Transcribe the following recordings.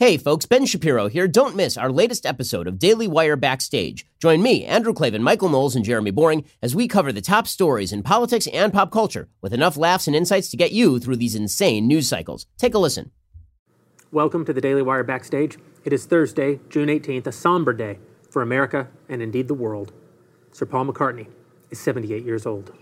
Hey folks, Ben Shapiro here. Don't miss our latest episode of Daily Wire Backstage. Join me, Andrew Klavan, Michael Knowles, and Jeremy Boring as we cover the top stories in politics and pop culture with enough laughs and insights to get you through these insane news cycles. Take a listen. Welcome to the Daily Wire Backstage. It is Thursday, June 18th, a somber day for America and indeed the world. Sir Paul McCartney is 78 years old.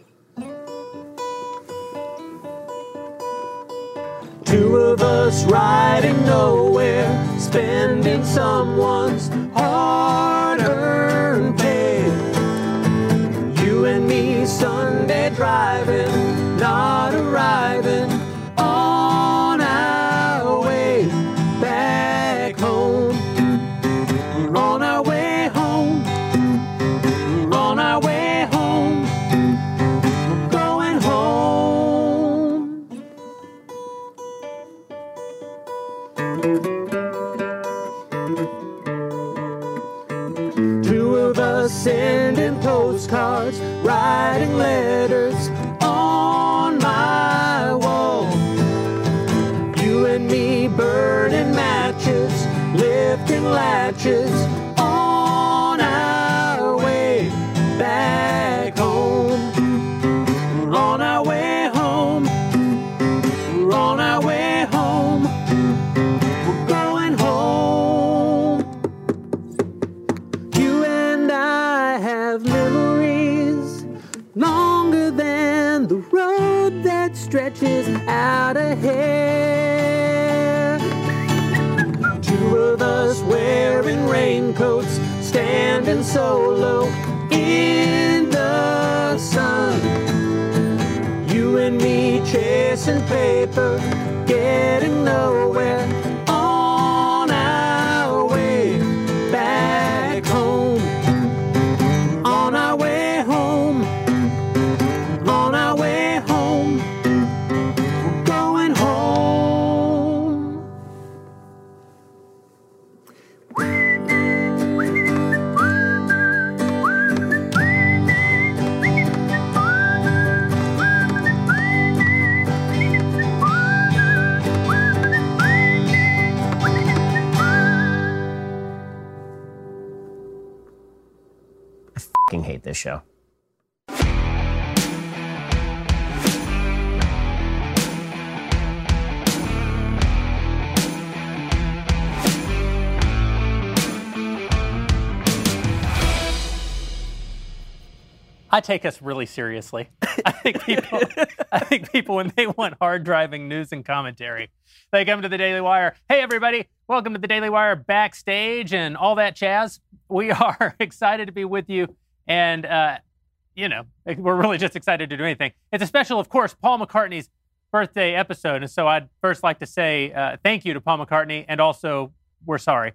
Two of us riding nowhere, spending someone's hard-earned pay. You and me Sunday driving, not arriving on our way back home. We're on our way home. We're on our way home. We're going home. Two of us sending postcards, writing letters on my wall. You and me burning matches, lifting latches on our way back home. We're on our way home. We're on our way home. We're going home. You and I have memories longer than the road that stretches out ahead. Two of us wearing raincoats, standing solo in the sun. You and me chasing paper, getting nowhere on our way back home. On our way home. On our way home. We're going home. I hate this show. I take us really seriously. I think people, when they want hard-driving news and commentary, they come to the Daily Wire. Hey, everybody, welcome to the Daily Wire Backstage and all that jazz. We are excited to be with you, and, we're really just excited to do anything. It's a special, of course, Paul McCartney's birthday episode, and so I'd first like to say thank you to Paul McCartney, and also, we're sorry.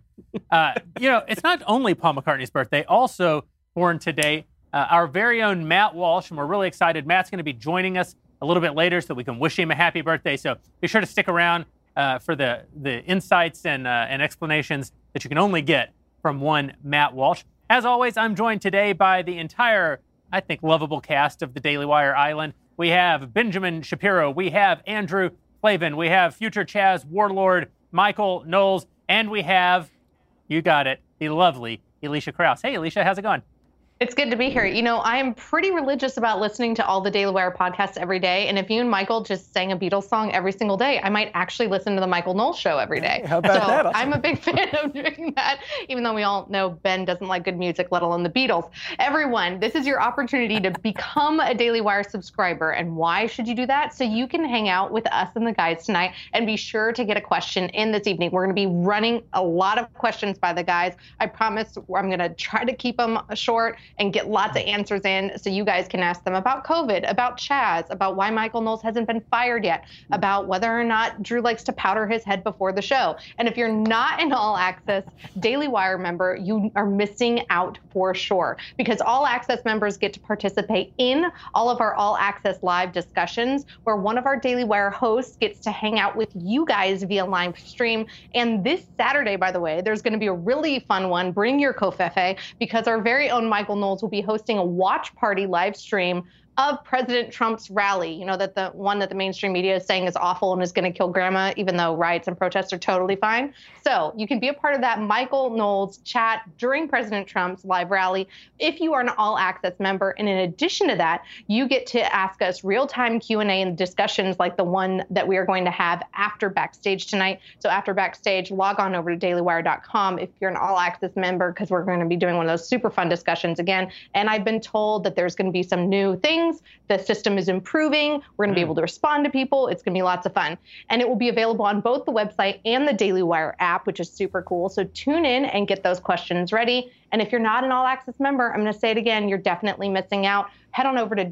It's not only Paul McCartney's birthday, also born today, our very own Matt Walsh, and we're really excited. Matt's going to be joining us a little bit later so that we can wish him a happy birthday. So be sure to stick around for the insights and explanations that you can only get from one Matt Walsh. As always, I'm joined today by the entire, I think, lovable cast of the Daily Wire Island. We have Benjamin Shapiro. We have Andrew Klavan. We have future Chaz warlord Michael Knowles. And we have, you got it, the lovely Alicia Krause. Hey, Alicia, how's it going? It's good to be here. You know, I am pretty religious about listening to all the Daily Wire podcasts every day. And if you and Michael just sang a Beatles song every single day, I might actually listen to the Michael Knowles show every day. How about that? Awesome. I'm a big fan of doing that, even though we all know Ben doesn't like good music, let alone the Beatles. Everyone, this is your opportunity to become a Daily Wire subscriber. And why should you do that? So you can hang out with us and the guys tonight and be sure to get a question in this evening. We're going to be running a lot of questions by the guys. I promise I'm going to try to keep them short and get lots of answers in so you guys can ask them about COVID, about Chaz, about why Michael Knowles hasn't been fired yet, about whether or not Drew likes to powder his head before the show. And if you're not an All Access Daily Wire member, you are missing out for sure, because All Access members get to participate in all of our All Access live discussions, where one of our Daily Wire hosts gets to hang out with you guys via live stream. And this Saturday, by the way, there's going to be a really fun one. Bring your covfefe, because our very own Michael Knowles will be hosting a watch party live stream of President Trump's rally. You know, that the one that the mainstream media is saying is awful and is going to kill grandma, even though riots and protests are totally fine. So you can be a part of that Michael Knowles chat during President Trump's live rally if you are an All Access member. And in addition to that, you get to ask us real-time Q&A and discussions like the one that we are going to have after Backstage tonight. So after Backstage, log on over to dailywire.com if you're an All Access member, because we're going to be doing one of those super fun discussions again. And I've been told that there's going to be some new things. The system is improving. We're going to be able to respond to people. It's going to be lots of fun. And it will be available on both the website and the Daily Wire app, which is super cool. So tune in and get those questions ready. And if you're not an All Access member, I'm going to say it again, you're definitely missing out. Head on over to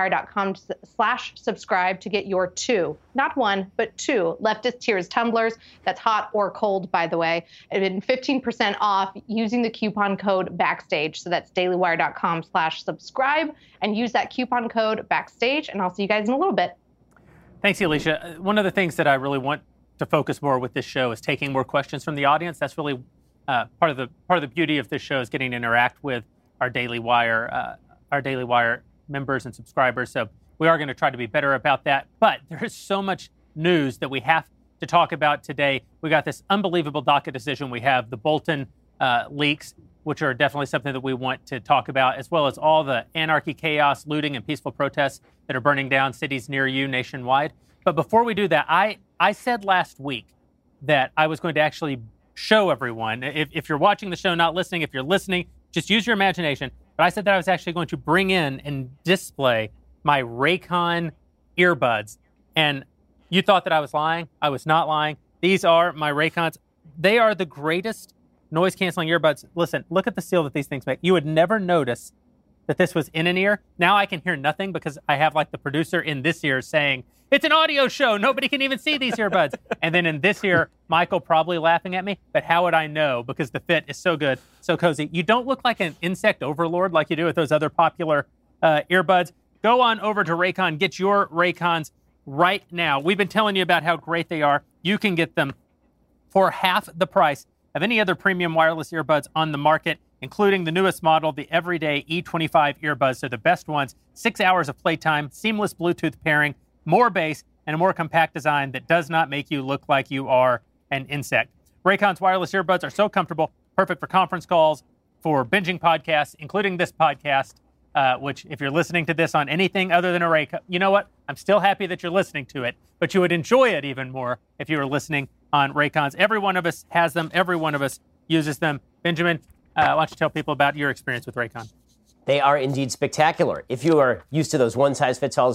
dailywire.com/subscribe to get your 2, not 1, but 2 Leftist Tears tumblers. That's hot or cold, by the way. And 15% off using the coupon code BACKSTAGE. So that's dailywire.com/subscribe and use that coupon code BACKSTAGE. And I'll see you guys in a little bit. Thanks, Alicia. One of the things that I really want to focus more with this show is taking more questions from the audience. That's really part of the beauty of this show is getting to interact with our Daily Wire members and subscribers. So we are going to try to be better about that. But there is so much news that we have to talk about today. We got this unbelievable DACA decision. We have the Bolton leaks, which are definitely something that we want to talk about, as well as all the anarchy, chaos, looting, and peaceful protests that are burning down cities near you nationwide. But before we do that, I said last week that I was going to actually show everyone, if you're watching the show, not listening, if you're listening, just use your imagination. But I said that I was actually going to bring in and display my Raycon earbuds. And you thought that I was lying. I was not lying. These are my Raycons. They are the greatest noise-canceling earbuds. Listen, look at the seal that these things make. You would never notice that this was in an ear. Now I can hear nothing because I have like the producer in this ear saying, it's an audio show. Nobody can even see these earbuds. And then in this ear, Michael probably laughing at me. But how would I know? Because the fit is so good, so cozy. You don't look like an insect overlord like you do with those other popular earbuds. Go on over to Raycon. Get your Raycons right now. We've been telling you about how great they are. You can get them for half the price of any other premium wireless earbuds on the market, including the newest model, the Everyday E25 earbuds. They're the best ones. 6 hours of playtime, seamless Bluetooth pairing, more bass, and a more compact design that does not make you look like you are an insect. Raycon's wireless earbuds are so comfortable, perfect for conference calls, for binging podcasts, including this podcast, which if you're listening to this on anything other than a Raycon, you know what? I'm still happy that you're listening to it, but you would enjoy it even more if you were listening on Raycons. Every one of us has them. Every one of us uses them. Benjamin, why don't you tell people about your experience with Raycon? They are indeed spectacular. If you are used to those one-size-fits-all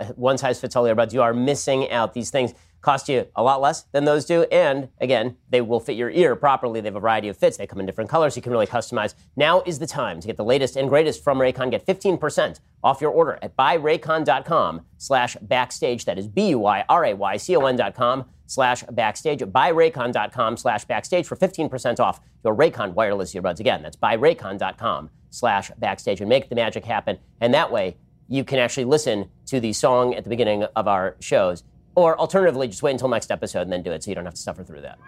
earbuds, you are missing out. These things cost you a lot less than those do. And again, they will fit your ear properly. They have a variety of fits. They come in different colors. You can really customize. Now is the time to get the latest and greatest from Raycon. Get 15% off your order at buyraycon.com/backstage. That is BUYRAYCON.com/backstage. Buyraycon.com/backstage for 15% off your Raycon wireless earbuds. Again, that's buyraycon.com/backstage and make the magic happen. And that way, you can actually listen to the song at the beginning of our shows. Or alternatively, just wait until next episode and then do it so you don't have to suffer through that.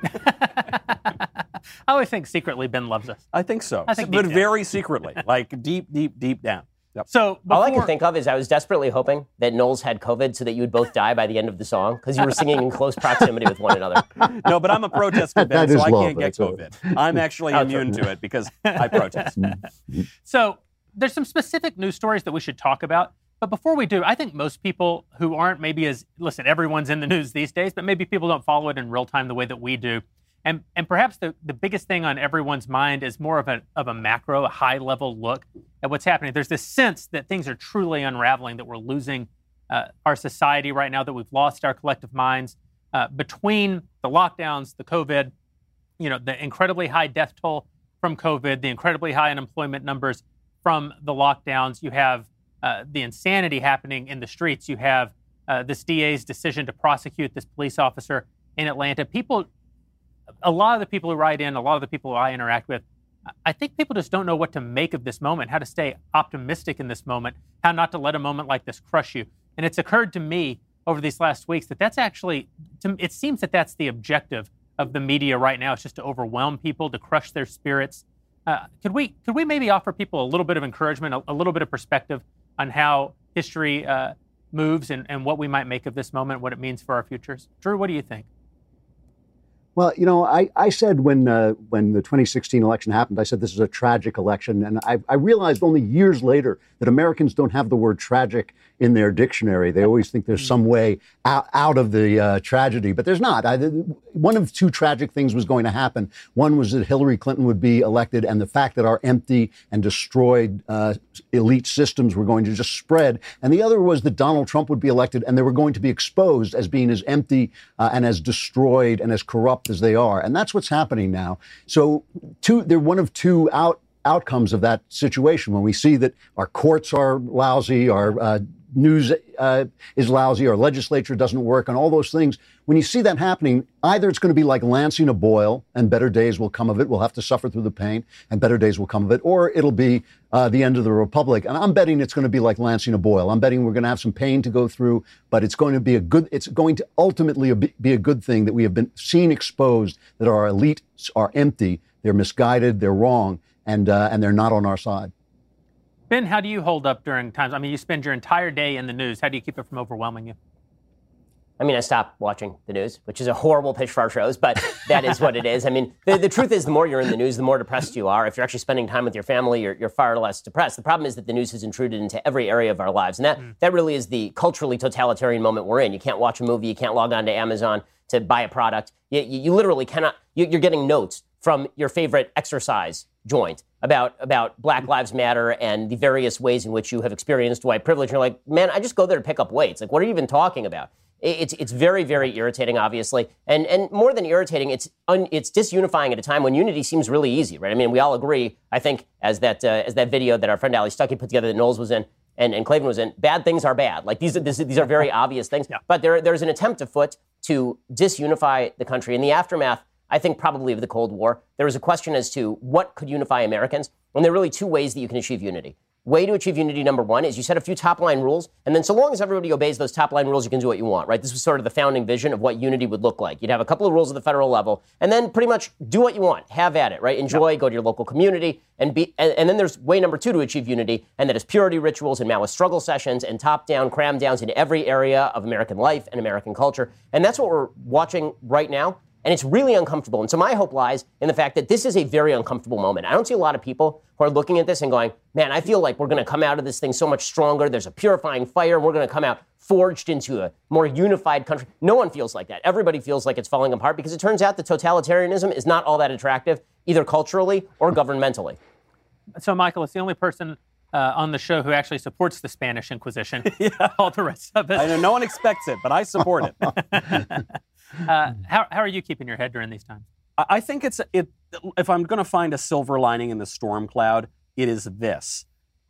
I always think secretly Ben loves us. I think so. But very secretly, like deep down. Yep. So all I can think of is I was desperately hoping that Knowles had COVID so that you would both die by the end of the song because you were singing in close proximity with one another. No, but I'm a protester, Ben, so I can't get COVID. I'm actually immune to it because I protest. So there's some specific news stories that we should talk about. But before we do, I think most people who aren't maybe listen, everyone's in the news these days, but maybe people don't follow it in real time the way that we do. And perhaps the biggest thing on everyone's mind is more of a macro, a high-level look at what's happening. There's this sense that things are truly unraveling, that we're losing our society right now, that we've lost our collective minds between the lockdowns, the COVID, the incredibly high death toll from COVID, the incredibly high unemployment numbers from the lockdowns. You have the insanity happening in the streets. You have this DA's decision to prosecute this police officer in Atlanta. A lot of the people who write in, a lot of the people who I interact with, I think people just don't know what to make of this moment, how to stay optimistic in this moment, how not to let a moment like this crush you. And it's occurred to me over these last weeks that that's actually, it seems that that's the objective of the media right now. It's just to overwhelm people, to crush their spirits. Could we maybe offer people a little bit of encouragement, a little bit of perspective on how history moves and what we might make of this moment, what it means for our futures. Drew, what do you think? Well, I said when the 2016 election happened, I said this is a tragic election. And I realized only years later that Americans don't have the word tragic in their dictionary. They always think there's some way out of the tragedy, but there's not. One of two tragic things was going to happen. One was that Hillary Clinton would be elected, and the fact that our empty and destroyed elite systems were going to just spread. And the other was that Donald Trump would be elected, and they were going to be exposed as being as empty and as destroyed and as corrupt as they are. And that's what's happening now. So they're one of two outcomes of that situation. When we see that our courts are lousy, our news is lousy, our legislature doesn't work, and all those things, when you see that happening, either it's going to be like lancing a boil and better days will come of it. We'll have to suffer through the pain and better days will come of it, or it'll be the end of the republic. And I'm betting it's going to be like lancing a boil. I'm betting we're going to have some pain to go through, but it's going to ultimately be a good thing that we have been seen exposed, that our elites are empty, they're misguided, they're wrong, and they're not on our side. Ben, how do you hold up during times? I mean, you spend your entire day in the news. How do you keep it from overwhelming you? I mean, I stopped watching the news, which is a horrible pitch for our shows, but that is what it is. I mean, the truth is, the more you're in the news, the more depressed you are. If you're actually spending time with your family, you're far less depressed. The problem is that the news has intruded into every area of our lives, and that really is the culturally totalitarian moment we're in. You can't watch a movie, you can't log on to Amazon to buy a product. You literally cannot. You're getting notes from your favorite exercise joint about Black Lives Matter and the various ways in which you have experienced white privilege. You're like, man, I just go there to pick up weights. Like, what are you even talking about? It's very, very irritating, obviously. And more than irritating, it's disunifying at a time when unity seems really easy, right? I mean, we all agree, I think, as that video that our friend Ali Stuckey put together that Knowles was in and Klavan was in, bad things are bad. Like, these are very obvious things. Yeah. But there's an attempt afoot to disunify the country. In the aftermath, I think, probably of the Cold War, there was a question as to what could unify Americans. And there are really two ways that you can achieve unity. Way to achieve unity, number one, is you set a few top-line rules, and then so long as everybody obeys those top-line rules, you can do what you want, right? This was sort of the founding vision of what unity would look like. You'd have a couple of rules at the federal level, and then pretty much do what you want. Have at it, right? Enjoy, go to your local community, and then there's way number two to achieve unity, and that is purity rituals and Maoist struggle sessions and top-down cram downs in every area of American life and American culture. And that's what we're watching right now. And it's really uncomfortable. And so my hope lies in the fact that this is a very uncomfortable moment. I don't see a lot of people who are looking at this and going, man, I feel like we're going to come out of this thing so much stronger. There's a purifying fire. We're going to come out forged into a more unified country. No one feels like that. Everybody feels like it's falling apart because it turns out that totalitarianism is not all that attractive, either culturally or governmentally. So, Michael, it's the only person on the show who actually supports the Spanish Inquisition. Yeah. All the rest of it. I know no one expects it, but I support it. How are you keeping your head during these times? I think if I'm going to find a silver lining in the storm cloud, it is this.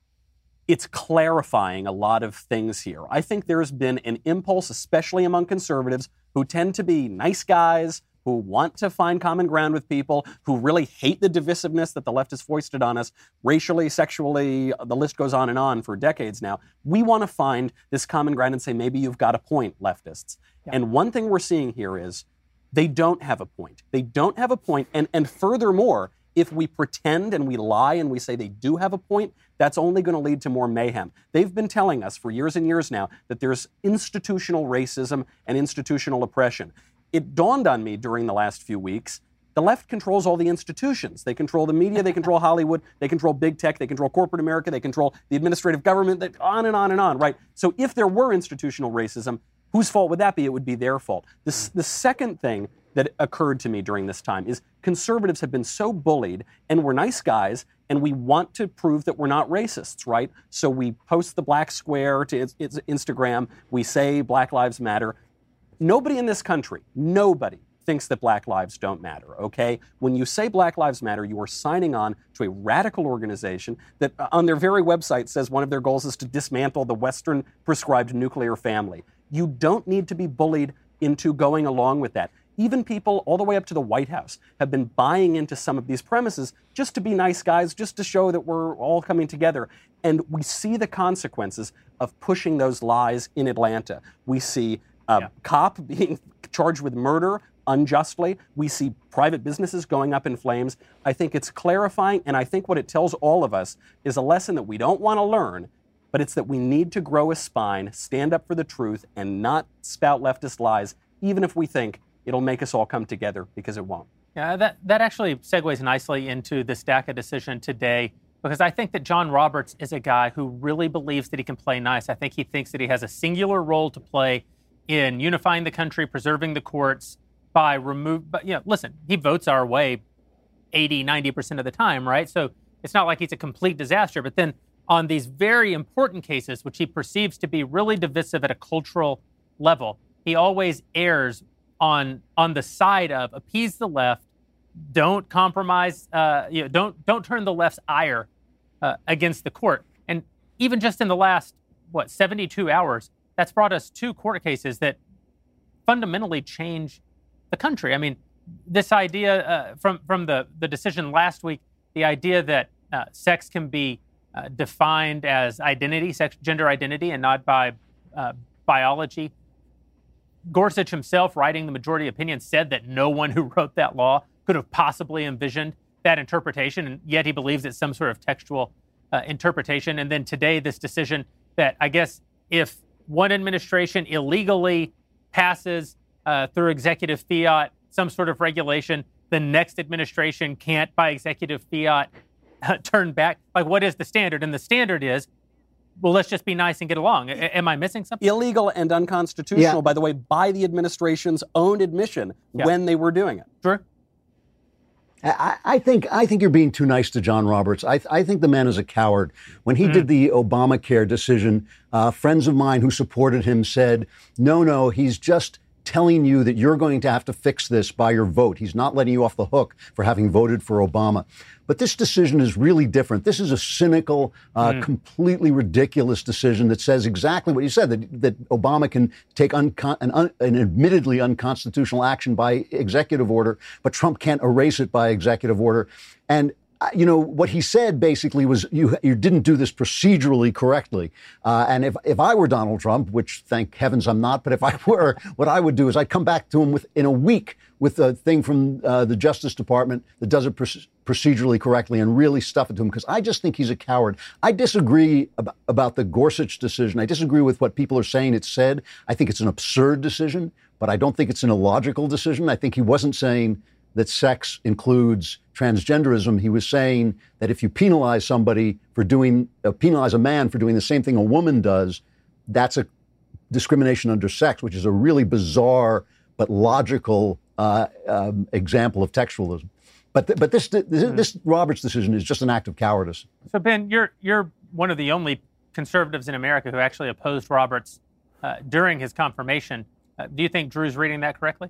It's clarifying a lot of things here. I think there's been an impulse, especially among conservatives, who tend to be nice guys, who want to find common ground with people, who really hate the divisiveness that the left has foisted on us, racially, sexually, the list goes on and on for decades now. We want to find this common ground and say, maybe you've got a point, leftists. Yeah. And one thing we're seeing here is they don't have a point. They don't have a point. And furthermore, if we pretend and we lie and we say they do have a point, that's only going to lead to more mayhem. They've been telling us for years and years now that there's institutional racism and institutional oppression. It dawned on me during the last few weeks, the left controls all the institutions. They control the media, they control Hollywood, they control big tech, they control corporate America, they control the administrative government, on and on and on, right? So if there were institutional racism, whose fault would that be? It would be their fault. The second thing that occurred to me during this time is conservatives have been so bullied, and we're nice guys, and we want to prove that we're not racists, right? So we post the black square to Instagram, we say Black Lives Matter. Nobody in this country, nobody thinks that black lives don't matter, okay? When you say Black Lives Matter, you are signing on to a radical organization that on their very website says one of their goals is to dismantle the Western prescribed nuclear family. You don't need to be bullied into going along with that. Even people all the way up to the White House have been buying into some of these premises just to be nice guys, just to show that we're all coming together. And we see the consequences of pushing those lies in Atlanta. We see a cop being charged with murder unjustly. We see private businesses going up in flames. I think it's clarifying, and I think what it tells all of us is a lesson that we don't want to learn, but but it's that we need to grow a spine, stand up for the truth, and not spout leftist lies, even if we think it'll make us all come together, because it won't. Yeah, that actually segues nicely into this DACA decision today, because I think that John Roberts is a guy who really believes that he can play nice. I think he thinks that he has a singular role to play in unifying the country, preserving the courts but listen, he votes our way 80, 90% of the time, right? So it's not like he's a complete disaster. But then on these very important cases, which he perceives to be really divisive at a cultural level, he always errs on the side of appease the left, don't compromise, don't turn the left's ire against the court. And even just in the last, 72 hours, that's brought us 2 court cases that fundamentally change the country. I mean, this idea from the decision last week, the idea that sex can be defined as identity, gender identity, and not by biology. Gorsuch himself, writing the majority opinion, said that no one who wrote that law could have possibly envisioned that interpretation, and yet he believes it's some sort of textual interpretation. And then today, this decision that I guess if one administration illegally passes through executive fiat some sort of regulation, the next administration can't, by executive fiat, turn back. Like, what is the standard? And the standard is, well, let's just be nice and get along. Am I missing something? Illegal and unconstitutional, by the way, by the administration's own admission when they were doing it. Sure. I think you're being too nice to John Roberts. I think the man is a coward. When he did the Obamacare decision, friends of mine who supported him said, no, he's just telling you that you're going to have to fix this by your vote. He's not letting you off the hook for having voted for Obama. But this decision is really different. This is a cynical, completely ridiculous decision that says exactly what you said, that Obama can take an admittedly unconstitutional action by executive order, but Trump can't erase it by executive order. And what he said basically was you didn't do this procedurally correctly. And if I were Donald Trump, which thank heavens I'm not, but if I were, what I would do is I'd come back to him in a week with a thing from the Justice Department that does it procedurally correctly and really stuff it to him, because I just think he's a coward. I disagree about the Gorsuch decision. I disagree with what people are saying it said. I think it's an absurd decision, but I don't think it's an illogical decision. I think he wasn't saying that sex includes transgenderism. He was saying that if you penalize somebody for penalize a man for doing the same thing a woman does, that's a discrimination under sex, which is a really bizarre but logical example of textualism. But this Roberts decision is just an act of cowardice. So Ben, you're one of the only conservatives in America who actually opposed Roberts during his confirmation. Do you think Drew's reading that correctly?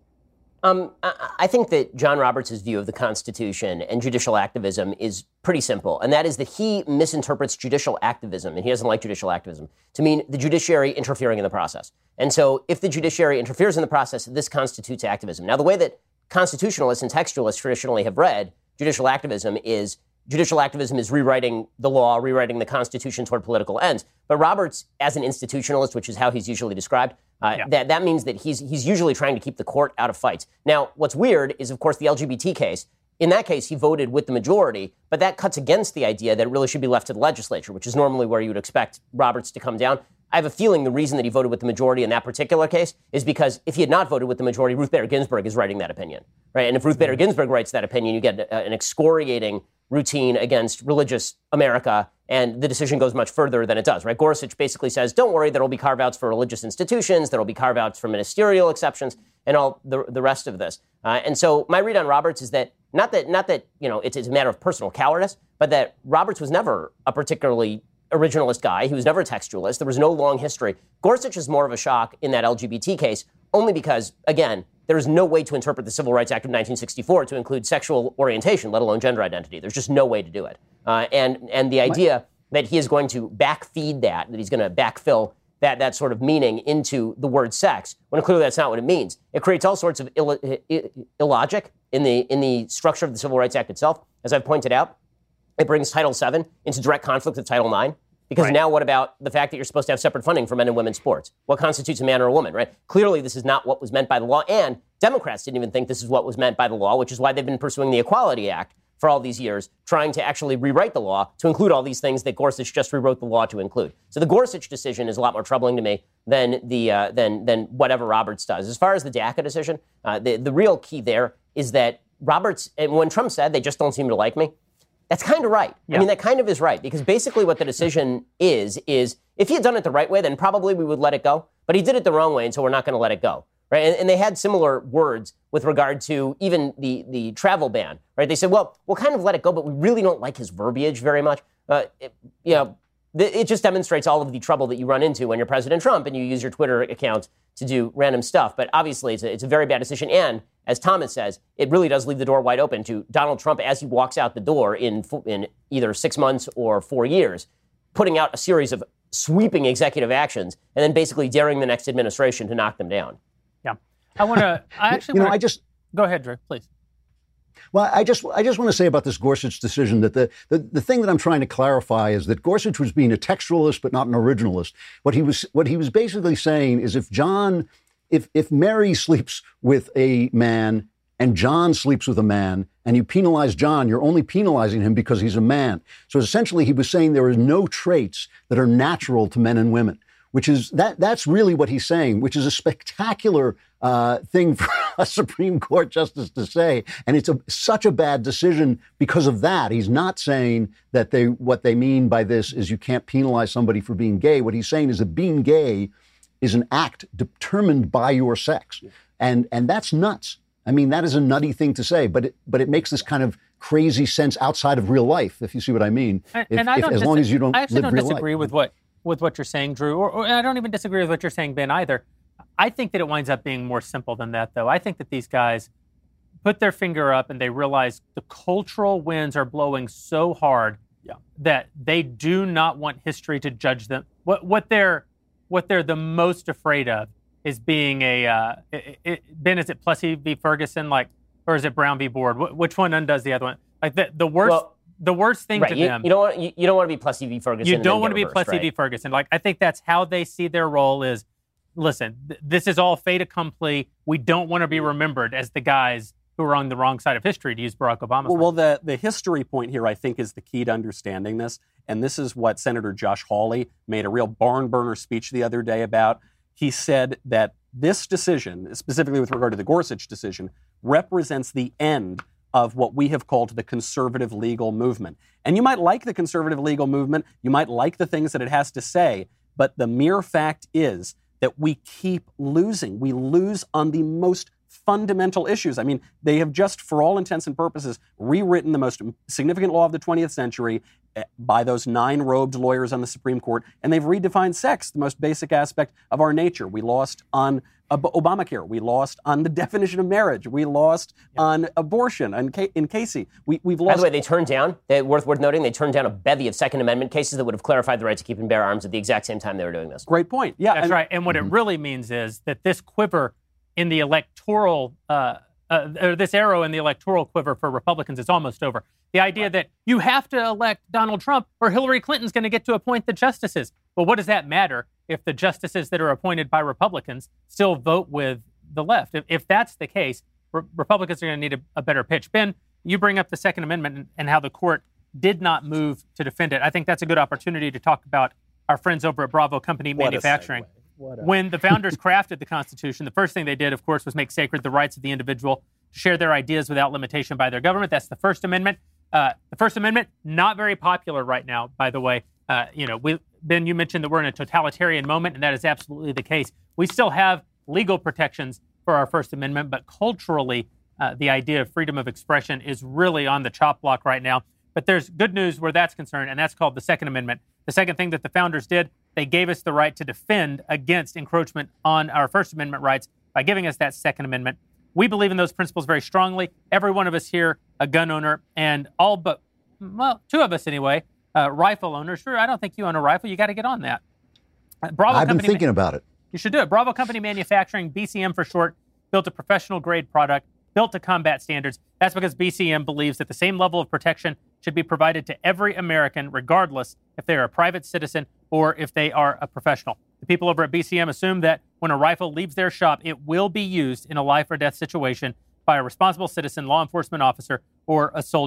I think that John Roberts' view of the Constitution and judicial activism is pretty simple, and that is that he misinterprets judicial activism, and he doesn't like judicial activism, to mean the judiciary interfering in the process. And so if the judiciary interferes in the process, this constitutes activism. Now, the way that constitutionalists and textualists traditionally have read judicial activism is rewriting the law, rewriting the Constitution toward political ends. But Roberts, as an institutionalist, which is how he's usually described, that means that he's usually trying to keep the court out of fights. Now, what's weird is, of course, the LGBT case. In that case, he voted with the majority, but that cuts against the idea that it really should be left to the legislature, which is normally where you would expect Roberts to come down. I have a feeling the reason that he voted with the majority in that particular case is because if he had not voted with the majority, Ruth Bader Ginsburg is writing that opinion, right? And if Ruth Bader Ginsburg writes that opinion, you get an excoriating routine against religious America, and the decision goes much further than it does, right? Gorsuch basically says, don't worry, there will be carve-outs for religious institutions, there will be carve-outs for ministerial exceptions, and all the rest of this. And so my read on Roberts is that not that it's a matter of personal cowardice, but that Roberts was never a particularly originalist guy. He was never a textualist. There was no long history. Gorsuch is more of a shock in that LGBT case, only because, again, there is no way to interpret the Civil Rights Act of 1964 to include sexual orientation, let alone gender identity. There's just no way to do it. And the idea that he is going to backfeed that he's going to backfill that sort of meaning into the word sex, when clearly that's not what it means. It creates all sorts of illogic in the structure of the Civil Rights Act itself. As I've pointed out, it brings Title VII into direct conflict with Title IX. Because now what about the fact that you're supposed to have separate funding for men and women's sports? What constitutes a man or a woman, right? Clearly, this is not what was meant by the law. And Democrats didn't even think this is what was meant by the law, which is why they've been pursuing the Equality Act for all these years, trying to actually rewrite the law to include all these things that Gorsuch just rewrote the law to include. So the Gorsuch decision is a lot more troubling to me than than whatever Roberts does. As far as the DACA decision, the real key there is that Roberts, and when Trump said they just don't seem to like me, that's kind of right. Yeah. I mean, that kind of is right, because basically what the decision is if he had done it the right way, then probably we would let it go. But he did it the wrong way, and so we're not going to let it go. Right? And they had similar words with regard to even the travel ban. Right? They said, well, we'll kind of let it go, but we really don't like his verbiage very much. It just demonstrates all of the trouble that you run into when you're President Trump and you use your Twitter account to do random stuff. But obviously, it's a very bad decision. And as Thomas says, it really does leave the door wide open to Donald Trump as he walks out the door in either 6 months or 4 years, putting out a series of sweeping executive actions and then basically daring the next administration to knock them down. Yeah. Go ahead, Drew, please. Well, I just want to say about this Gorsuch decision that the thing that I'm trying to clarify is that Gorsuch was being a textualist but not an originalist. What he was basically saying is if Mary sleeps with a man and John sleeps with a man and you penalize John, you're only penalizing him because he's a man. So essentially he was saying there are no traits that are natural to men and women, which is that's really what he's saying, which is a spectacular thing for a Supreme Court justice to say. And it's such a bad decision because of that. He's not saying that what they mean by this is you can't penalize somebody for being gay. What he's saying is that being gay is an act determined by your sex. And that's nuts. I mean, that is a nutty thing to say, but it makes this kind of crazy sense outside of real life, if you see what I mean. As long as you don't live real life. I actually don't disagree with what you're saying, Drew, or I don't even disagree with what you're saying, Ben, either. I think that it winds up being more simple than that, though. I think that these guys put their finger up and they realize the cultural winds are blowing so hard that they do not want history to judge them. What they're the most afraid of is being Ben, is it Plessy v. Ferguson, or is it Brown v. Board? Which one undoes the other one? Like the worst. Well, the worst thing to them. You don't want to be Plessy v. Ferguson. You don't want to be Plessy v. Ferguson. I think that's how they see their role is, listen, this is all fait accompli. We don't want to be remembered as the guys who are on the wrong side of history, to use Barack Obama's Well, the history point here, I think, is the key to understanding this. And this is what Senator Josh Hawley made a real barn burner speech the other day about. He said that this decision, specifically with regard to the Gorsuch decision, represents the end of what we have called the conservative legal movement. And you might like the conservative legal movement, you might like the things that it has to say, but the mere fact is that we keep losing. We lose on the most fundamental issues. I mean, they have just, for all intents and purposes, rewritten the most significant law of the 20th century by those 9 robed lawyers on the Supreme Court, and they've redefined sex, the most basic aspect of our nature. We lost on Obamacare. We lost on the definition of marriage. We lost on abortion in Casey. We've lost. By the way, they turned down, worth noting, they turned down a bevy of Second Amendment cases that would have clarified the right to keep and bear arms at the exact same time they were doing this. Great point. Yeah, that's right. And what it really means is that this quiver in the electoral, or this arrow in the electoral quiver for Republicans is almost over. The idea that you have to elect Donald Trump or Hillary Clinton's going to get to appoint the justices. Well, what does that matter if the justices that are appointed by Republicans still vote with the left? If that's the case, Republicans are going to need a better pitch. Ben, you bring up the Second Amendment and how the court did not move to defend it. I think that's a good opportunity to talk about our friends over at Bravo Company Manufacturing. When the founders crafted the Constitution, the first thing they did, of course, was make sacred the rights of the individual to share their ideas without limitation by their government. That's the First Amendment. The First Amendment, not very popular right now, by the way. Ben, you mentioned that we're in a totalitarian moment, and that is absolutely the case. We still have legal protections for our First Amendment, but culturally, the idea of freedom of expression is really on the chop block right now. But there's good news where that's concerned, and that's called the Second Amendment. The second thing that the founders did, they gave us the right to defend against encroachment on our First Amendment rights by giving us that Second Amendment. We believe in those principles very strongly. Every one of us here, a gun owner, and all but, 2 of us anyway, rifle owners. Sure, I don't think you own a rifle. You got to get on that. I've been thinking about it. You should do it. Bravo Company Manufacturing, BCM for short, built a professional-grade product, built to combat standards. That's because BCM believes that the same level of protection should be provided to every American, regardless if they are a private citizen or if they are a professional. The people over at BCM assume that when a rifle leaves their shop, it will be used in a life or death situation by a responsible citizen, law enforcement officer, or a soldier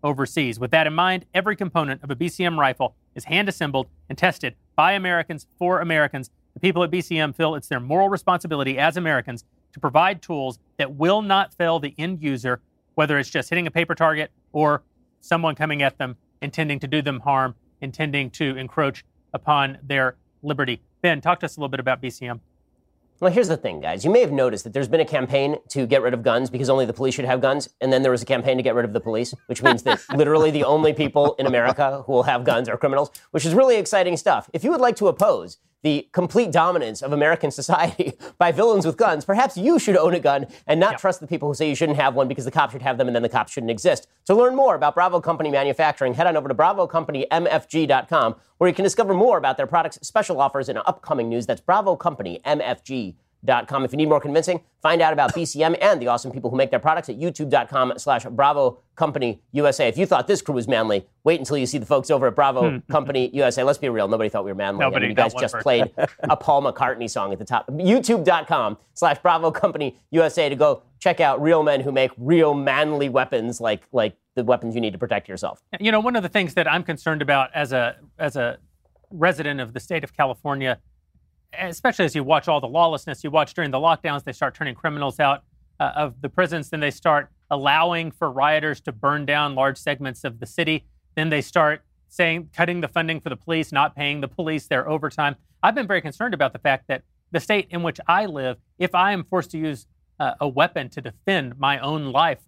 overseas. With that in mind, every component of a BCM rifle is hand-assembled and tested by Americans for Americans. The people at BCM feel it's their moral responsibility as Americans to provide tools that will not fail the end user, whether it's just hitting a paper target or someone coming at them, intending to do them harm, intending to encroach upon their liberty. Ben, talk to us a little bit about BCM. Well, here's the thing, guys. You may have noticed that there's been a campaign to get rid of guns because only the police should have guns. And then there was a campaign to get rid of the police, which means that literally the only people in America who will have guns are criminals, which is really exciting stuff. If you would like to oppose the complete dominance of American society by villains with guns, perhaps you should own a gun and not trust the people who say you shouldn't have one because the cops should have them and then the cops shouldn't exist. To learn more about Bravo Company Manufacturing, head on over to BravoCompanyMFG.com, where you can discover more about their products, special offers, and upcoming news. That's BravoCompanyMFG.com. If you need more convincing, find out about BCM and the awesome people who make their products at YouTube.com/Bravo Company USA. If you thought this crew was manly, wait until you see the folks over at Bravo Company USA. Let's be real. Nobody thought we were manly. Nobody. You guys just played a Paul McCartney song at the top. YouTube.com/Bravo Company USA to go check out real men who make real manly weapons like the weapons you need to protect yourself. You know, one of the things that I'm concerned about as a resident of the state of California, especially as you watch all the lawlessness, you watch during the lockdowns, they start turning criminals out of the prisons. Then they start allowing for rioters to burn down large segments of the city. Then they start cutting the funding for the police, not paying the police their overtime. I've been very concerned about the fact that the state in which I live, if I am forced to use a weapon to defend my own life,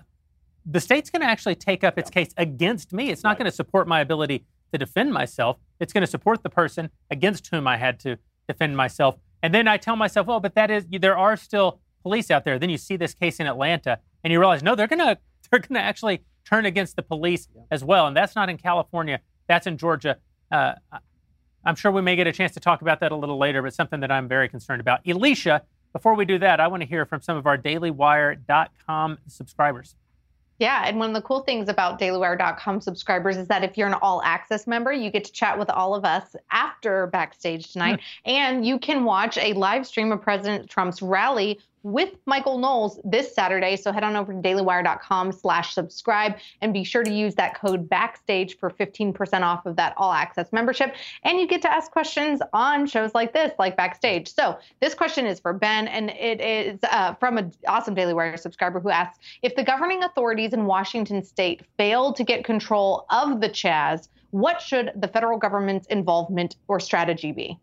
the state's going to actually take up its case against me. It's not going to support my ability to defend myself. It's going to support the person against whom I had to defend myself. And then I tell myself, well, but there are still police out there. Then you see this case in Atlanta and you realize, no, they're going to actually turn against the police as well. And that's not in California. That's in Georgia. I'm sure we may get a chance to talk about that a little later, but something that I'm very concerned about. Elisha, before we do that, I want to hear from some of our DailyWire.com subscribers. Yeah, and one of the cool things about DailyWire.com subscribers is that if you're an all-access member, you get to chat with all of us after Backstage tonight, and you can watch a live stream of President Trump's rally with Michael Knowles this Saturday. So head on over to dailywire.com/subscribe and be sure to use that code BACKSTAGE for 15% off of that all-access membership. And you get to ask questions on shows like this, like Backstage. So this question is for Ben, and it is from an awesome Daily Wire subscriber who asks, if the governing authorities in Washington state fail to get control of the Chaz, what should the federal government's involvement or strategy be?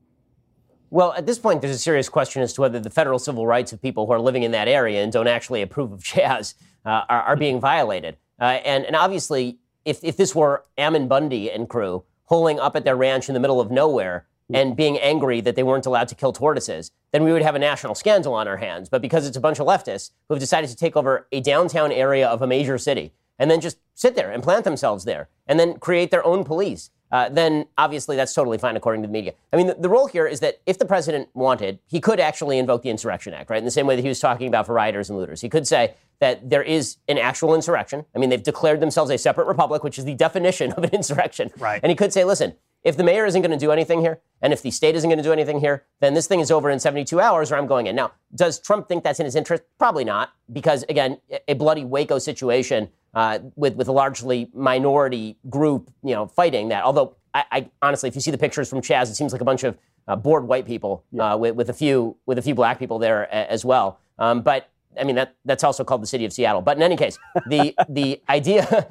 Well, at this point, there's a serious question as to whether the federal civil rights of people who are living in that area and don't actually approve of Chaz are being violated. And obviously, if this were Ammon Bundy and crew holing up at their ranch in the middle of nowhere and being angry that they weren't allowed to kill tortoises, then we would have a national scandal on our hands. But because it's a bunch of leftists who have decided to take over a downtown area of a major city and then just sit there and plant themselves there and then create their own police, then obviously that's totally fine according to the media. I mean, the role here is that if the president wanted, he could actually invoke the Insurrection Act, right? In the same way that he was talking about for rioters and looters. He could say that there is an actual insurrection. I mean, they've declared themselves a separate republic, which is the definition of an insurrection. Right. And he could say, listen, if the mayor isn't going to do anything here, and if the state isn't going to do anything here, then this thing is over in 72 hours or I'm going in. Now, does Trump think that's in his interest? Probably not, because, again, a bloody Waco situation with a largely minority group, fighting that. Although, I honestly, if you see the pictures from Chaz, it seems like a bunch of bored white people with a few black people there as well. But I mean that's also called the city of Seattle. But in any case, the idea,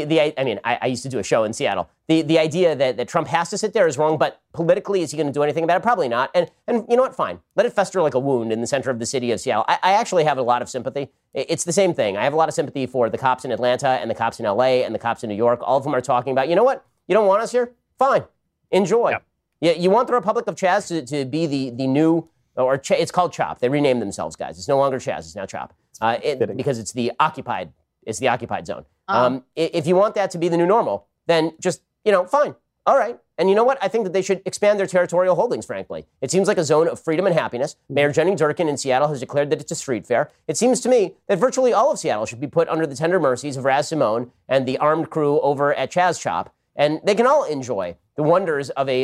I used to do a show in Seattle. The idea that Trump has to sit there is wrong. But politically, is he going to do anything about it? Probably not. And you know what? Fine. Let it fester like a wound in the center of the city of Seattle. I actually have a lot of sympathy. It's the same thing. I have a lot of sympathy for the cops in Atlanta and the cops in LA and the cops in New York. All of them are talking about, you know what? You don't want us here? Fine. Enjoy. Yep. You want the Republic of Chaz to be the new, it's called CHOP. They renamed themselves, guys. It's no longer Chaz. It's now CHOP. Because it's the occupied zone. If you want that to be the new normal, then just, fine. All right. And you know what? I think that they should expand their territorial holdings, frankly. It seems like a zone of freedom and happiness. Mayor Jenny Durkin in Seattle has declared that it's a street fair. It seems to me that virtually all of Seattle should be put under the tender mercies of Raz Simone and the armed crew over at Chaz CHOP. And they can all enjoy the wonders of an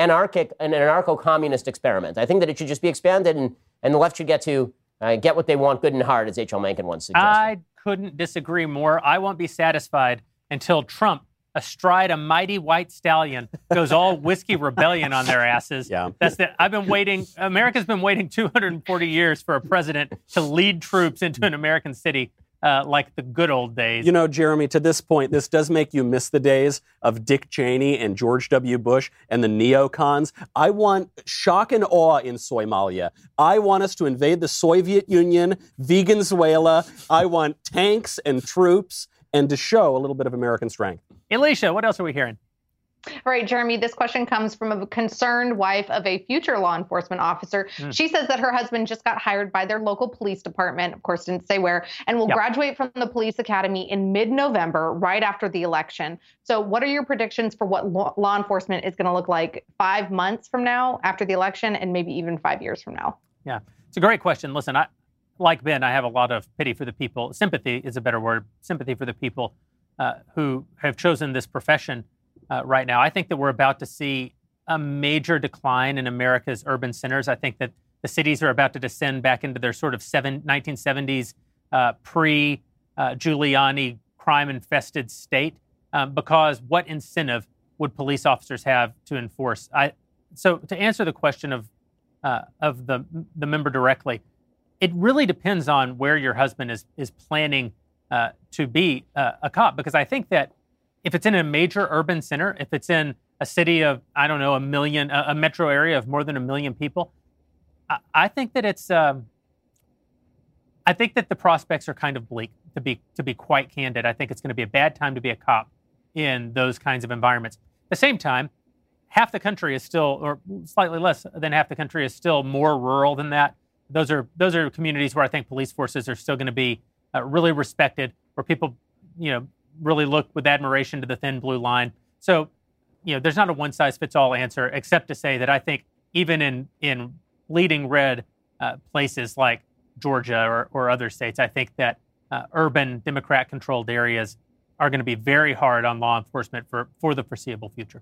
anarcho-communist experiment. I think that it should just be expanded, and the left should get what they want good and hard, as H.L. Mencken once suggested. couldn't disagree more. I won't be satisfied until Trump, astride a mighty white stallion, goes all whiskey rebellion on their asses. Yeah. I've been waiting. America's been waiting 240 years for a president to lead troops into an American city like the good old days. You know, Jeremy, to this point, this does make you miss the days of Dick Cheney and George W. Bush and the neocons. I want shock and awe in Somalia. I want us to invade the Soviet Union, Venezuela. I want tanks and troops and to show a little bit of American strength. Alicia, what else are we hearing? All right, Jeremy, this question comes from a concerned wife of a future law enforcement officer. She says that her husband just got hired by their local police department, of course, didn't say where, and will graduate from the police academy in mid-November, right after the election. So what are your predictions for what law enforcement is going to look like 5 months from now after the election and maybe even 5 years from now? Yeah, it's a great question. Listen, like Ben, I have a lot of pity for the people. Sympathy is a better word. Sympathy for the people who have chosen this profession right now. I think that we're about to see a major decline in America's urban centers. I think that the cities are about to descend back into their sort of 1970s pre-Giuliani crime-infested state because what incentive would police officers have to enforce? So to answer the question of the member directly, it really depends on where your husband is planning to be a cop, because I think that if it's in a major urban center, if it's in a city of, I don't know, a metro area of more than 1 million people, I think that I think that the prospects are kind of bleak, to be quite candid. I think it's going to be a bad time to be a cop in those kinds of environments. At the same time, half the country is still, or slightly less than half the country is still more rural than that. Those are communities where I think police forces are still going to be really respected, where people, really look with admiration to the thin blue line. So, there's not a one-size-fits-all answer, except to say that I think even in bleeding red places like Georgia or other states, I think that urban Democrat-controlled areas are going to be very hard on law enforcement for the foreseeable future.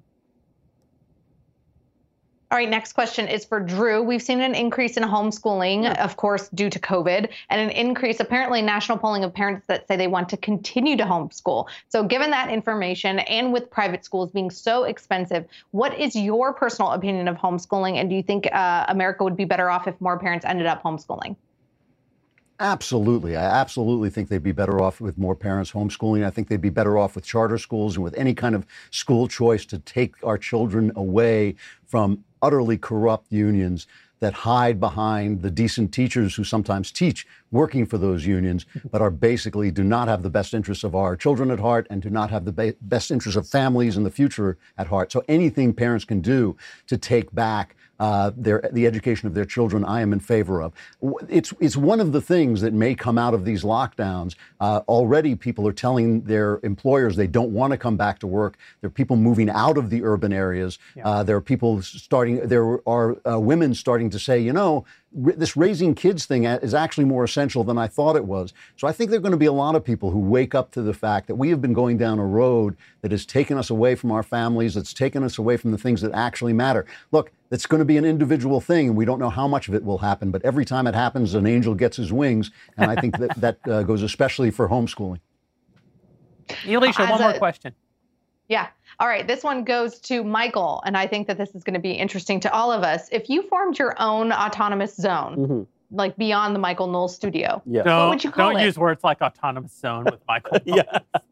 All right, next question is for Drew. We've seen an increase in homeschooling, of course, due to COVID, and an increase, apparently, national polling of parents that say they want to continue to homeschool. So given that information, and with private schools being so expensive, what is your personal opinion of homeschooling? And do you think America would be better off if more parents ended up homeschooling? Absolutely. I absolutely think they'd be better off with more parents homeschooling. I think they'd be better off with charter schools and with any kind of school choice to take our children away from utterly corrupt unions that hide behind the decent teachers who sometimes teach working for those unions, but are basically do not have the best interests of our children at heart and do not have the best interests of families in the future at heart. So anything parents can do to take back the education of their children, I am in favor of. It's one of the things that may come out of these lockdowns. Already people are telling their employers they don't want to come back to work. There are people moving out of the urban areas. There are women starting to say, this raising kids thing is actually more essential than I thought it was. So I think there are going to be a lot of people who wake up to the fact that we have been going down a road that has taken us away from our families, that's taken us away from the things that actually matter. Look, it's going to be an individual thing, and we don't know how much of it will happen, but every time it happens, an angel gets his wings, and I think that goes especially for homeschooling. Alicia, one more question. Yeah. All right. This one goes to Michael, and I think that this is going to be interesting to all of us. If you formed your own autonomous zone, like beyond the Michael Knowles studio, what would you call it? Don't use words like autonomous zone with Michael Knowles.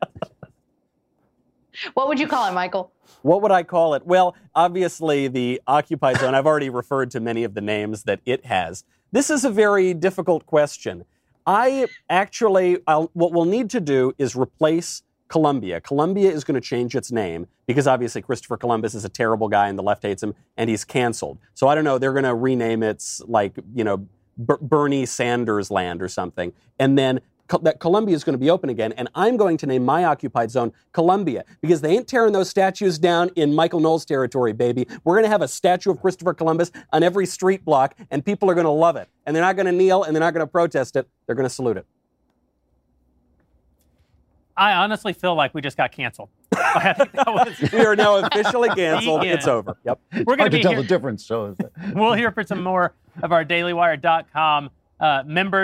What would you call it, Michael? What would I call it? Well, obviously, the Occupy Zone, I've already referred to many of the names that it has. This is a very difficult question. What we'll need to do is replace Columbia. Columbia is going to change its name because obviously Christopher Columbus is a terrible guy and the left hates him and he's canceled. So I don't know, they're going to rename it Bernie Sanders Land or something. And then that Columbia is going to be open again, and I'm going to name my occupied zone Columbia because they ain't tearing those statues down in Michael Knowles territory, baby. We're going to have a statue of Christopher Columbus on every street block, and people are going to love it. And they're not going to kneel, and they're not going to protest it. They're going to salute it. I honestly feel like we just got canceled. I think that was we are now officially canceled. It's over. Yep. We're going to tell the difference. So we'll hear from some more of our DailyWire.com members.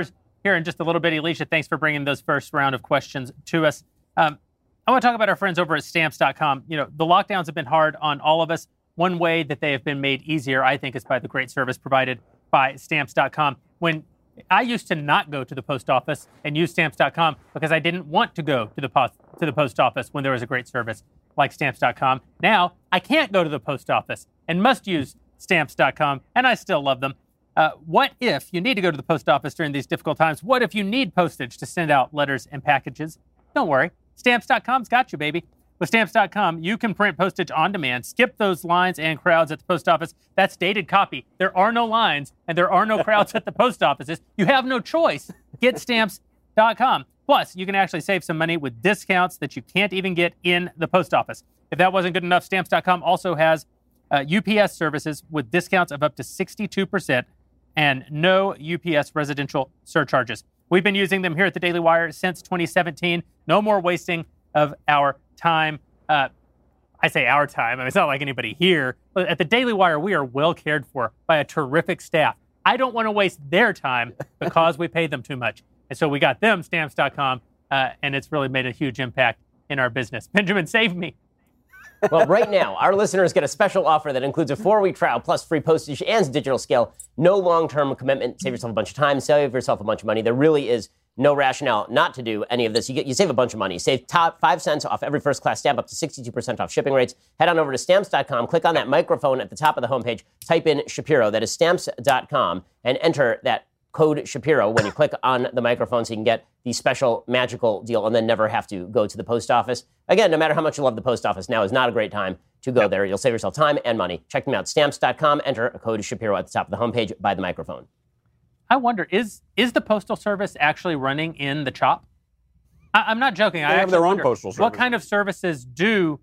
here in just a little bit. Alicia, thanks for bringing those first round of questions to us. I want to talk about our friends over at Stamps.com. You know, the lockdowns have been hard on all of us. One way that they have been made easier, I think, is by the great service provided by Stamps.com. When I used to not go to the post office and use Stamps.com because I didn't want to go to the post office when there was a great service like Stamps.com. Now, I can't go to the post office and must use Stamps.com, and I still love them. What if you need to go to the post office during these difficult times? What if you need postage to send out letters and packages? Don't worry. Stamps.com's got you, baby. With Stamps.com, you can print postage on demand, skip those lines and crowds at the post office. That's dated copy. There are no lines and there are no crowds at the post offices. You have no choice. Get Stamps.com. Plus, you can actually save some money with discounts that you can't even get in the post office. If that wasn't good enough, Stamps.com also has UPS services with discounts of up to 62% and no UPS residential surcharges. We've been using them here at the Daily Wire since 2017. No more wasting of our time. I say our time. I mean, it's not like anybody here. But at the Daily Wire, we are well cared for by a terrific staff. I don't want to waste their time because we pay them too much. And so we got them, Stamps.com, and it's really made a huge impact in our business. Benjamin, save me. Well, right now, our listeners get a special offer that includes a 4-week trial plus free postage and digital scale. No long-term commitment. Save yourself a bunch of time. Save yourself a bunch of money. There really is no rationale not to do any of this. You save a bunch of money. Save top 5 cents off every first-class stamp, up to 62% off shipping rates. Head on over to Stamps.com. Click on that microphone at the top of the homepage. Type in Shapiro. That is Stamps.com. And enter that code Shapiro when you click on the microphone so you can get the special magical deal and then never have to go to the post office. Again, no matter how much you love the post office, now is not a great time to go there. You'll save yourself time and money. Check them out. Stamps.com. Enter a code Shapiro at the top of the homepage by the microphone. I wonder, is the Postal Service actually running in the CHOP? I'm not joking. They have their own postal service. What kind of services do...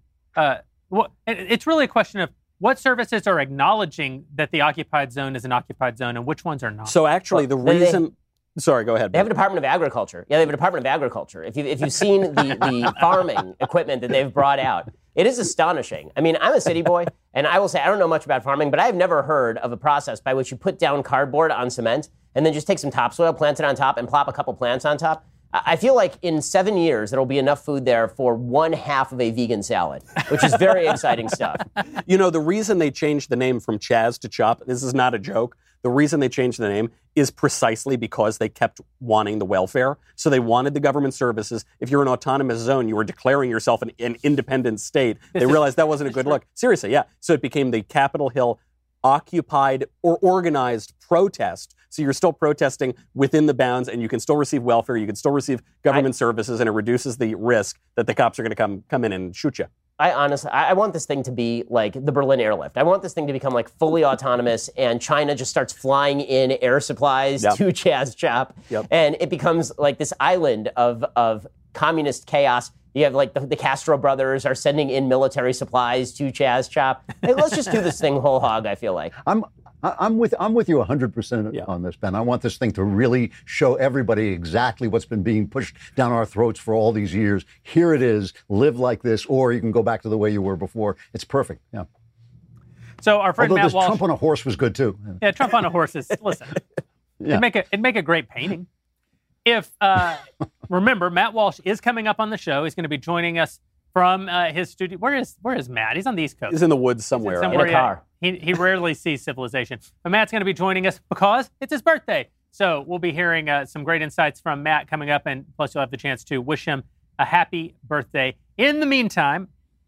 it's really a question of what services are acknowledging that the occupied zone is an occupied zone and which ones are not? So actually, the reason... Sorry, go ahead. They have a Department of Agriculture. Yeah, they have a Department of Agriculture. If you've seen the farming equipment that they've brought out, it is astonishing. I mean, I'm a city boy, and I will say I don't know much about farming, but I've never heard of a process by which you put down cardboard on cement and then just take some topsoil, plant it on top, and plop a couple plants on top. I feel like in 7 years, there will be enough food there for 1/2 of a vegan salad, which is very exciting stuff. You know, the reason they changed the name from Chaz to CHOP, this is not a joke, the reason they changed the name is precisely because they kept wanting the welfare. So they wanted the government services. If you're an autonomous zone, you were declaring yourself an independent state. They realized that wasn't a good look. Seriously, yeah. So it became the Capitol Hill occupied or organized protest. So you're still protesting within the bounds and you can still receive welfare, you can still receive government services, and it reduces the risk that the cops are going to come in and shoot you. I want this thing to be like the Berlin airlift. I want this thing to become like fully autonomous and China just starts flying in air supplies to Chaz CHOP. And it becomes like this island of communist chaos. You have like the Castro brothers are sending in military supplies to Chaz CHOP. Hey, let's just do this thing whole hog, I feel like. I'm with you 100% on this, Ben. I want this thing to really show everybody exactly what's been being pushed down our throats for all these years. Here it is. Live like this, or you can go back to the way you were before. It's perfect. Yeah. So our friend Matt Walsh. Trump on a horse was good too. Yeah, Trump on a horse is. Listen, it'd make a great painting. If remember, Matt Walsh is coming up on the show. He's going to be joining us from his studio. Where is Matt? He's on the East Coast. He's in the woods somewhere. In a car. He rarely sees civilization. But Matt's going to be joining us because it's his birthday. So we'll be hearing some great insights from Matt coming up, and plus you'll have the chance to wish him a happy birthday. In the meantime,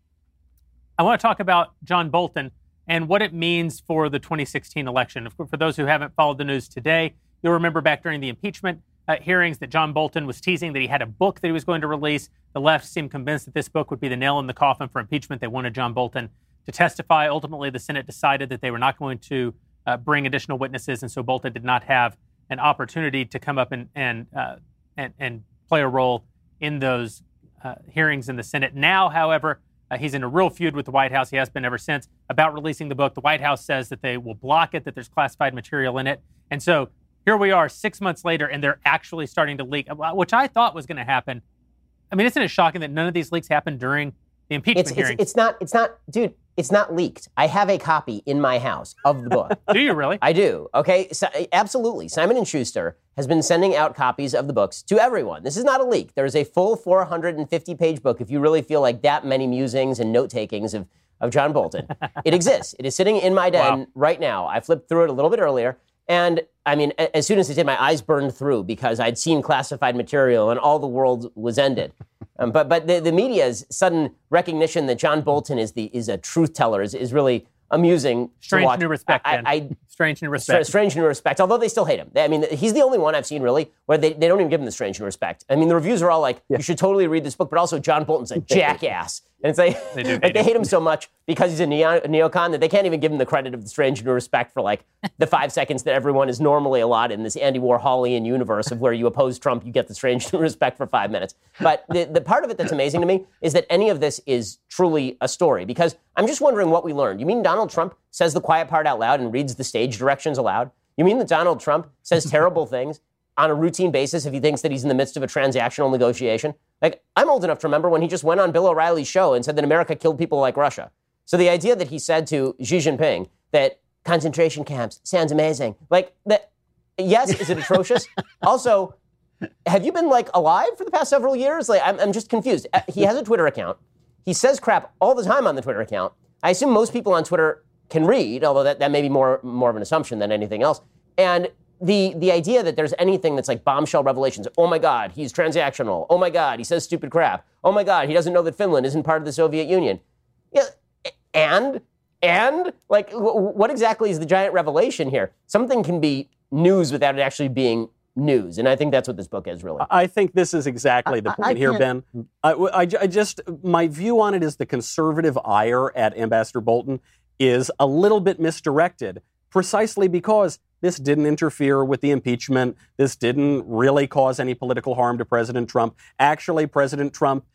I want to talk about John Bolton and what it means for the 2016 election. For those who haven't followed the news today, you'll remember back during the impeachment hearings that John Bolton was teasing that he had a book that he was going to release. The left seemed convinced that this book would be the nail in the coffin for impeachment. They wanted John Bolton to testify. Ultimately, the Senate decided that they were not going to bring additional witnesses, and so Bolton did not have an opportunity to come up and play a role in those hearings in the Senate. Now, however, he's in a real feud with the White House. He has been ever since about releasing the book. The White House says that they will block it, that there's classified material in it, and so here we are 6 months later, and they're actually starting to leak, which I thought was going to happen. I mean, isn't it shocking that none of these leaks happened during the impeachment hearing. It's not, dude, it's not leaked. I have a copy in my house of the book. Do you really? I do. Okay, so, absolutely. Simon & Schuster has been sending out copies of the books to everyone. This is not a leak. There is a full 450-page book if you really feel like that many musings and note-takings of John Bolton. It exists. It is sitting in my den right now. I flipped through it a little bit earlier. And, I mean, as soon as it did, my eyes burned through because I'd seen classified material and all the world was ended. But the media's sudden recognition that John Bolton is a truth teller is really amusing. Strange new respect, strange new respect. Strange new respect, although they still hate him. I mean, he's the only one I've seen, really, where they don't even give him the strange new respect. I mean, the reviews are all like, you should totally read this book, but also John Bolton's a jackass. And it's like, they hate him so much because he's a neocon that they can't even give him the credit of the strange new respect for, like, the 5 seconds that everyone is normally allotted in this Andy Warholian universe of where you oppose Trump, you get the strange new respect for 5 minutes. But the part of it that's amazing to me is that any of this is truly a story, because I'm just wondering what we learned. You mean Donald Trump says the quiet part out loud and reads the stage directions aloud? You mean that Donald Trump says terrible things on a routine basis if he thinks that he's in the midst of a transactional negotiation? Like, I'm old enough to remember when he just went on Bill O'Reilly's show and said that America killed people like Russia. So the idea that he said to Xi Jinping that concentration camps sounds amazing. Like, that, yes, is it atrocious? Also, have you been, like, alive for the past several years? Like, I'm just confused. He has a Twitter account. He says crap all the time on the Twitter account. I assume most people on Twitter can read, although that may be more of an assumption than anything else. And the idea that there's anything that's like bombshell revelations, oh my God, he's transactional. Oh my God, he says stupid crap. Oh my God, he doesn't know that Finland isn't part of the Soviet Union. Yeah, and like, what exactly is the giant revelation here? Something can be news without it actually being news, and I think that's what this book is really. I think this is exactly the point here, Ben. I just, my view on it is the conservative ire at Ambassador Bolton is a little bit misdirected, precisely because this didn't interfere with the impeachment. This didn't really cause any political harm to President Trump. Actually, President Trump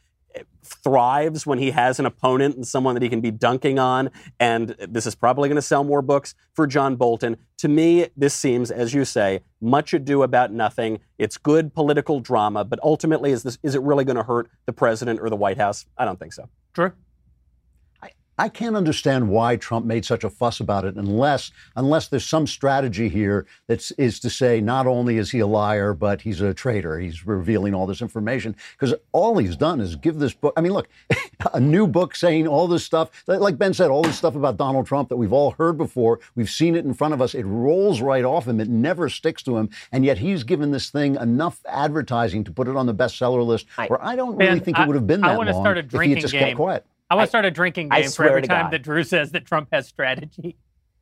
thrives when he has an opponent and someone that he can be dunking on. And this is probably going to sell more books for John Bolton. To me, this seems, as you say, much ado about nothing. It's good political drama. But ultimately, is it really going to hurt the president or the White House? I don't think so. Drew? I can't understand why Trump made such a fuss about it unless there's some strategy here that is to say not only is he a liar, but he's a traitor. He's revealing all this information because all he's done is give this book. I mean, look, a new book saying all this stuff, like Ben said, all this stuff about Donald Trump that we've all heard before. We've seen it in front of us. It rolls right off him. It never sticks to him. And yet he's given this thing enough advertising to put it on the bestseller list where I don't really think it would have been that long if he had just kept quiet. I want to start a drinking game for every time that Drew says that Trump has strategy.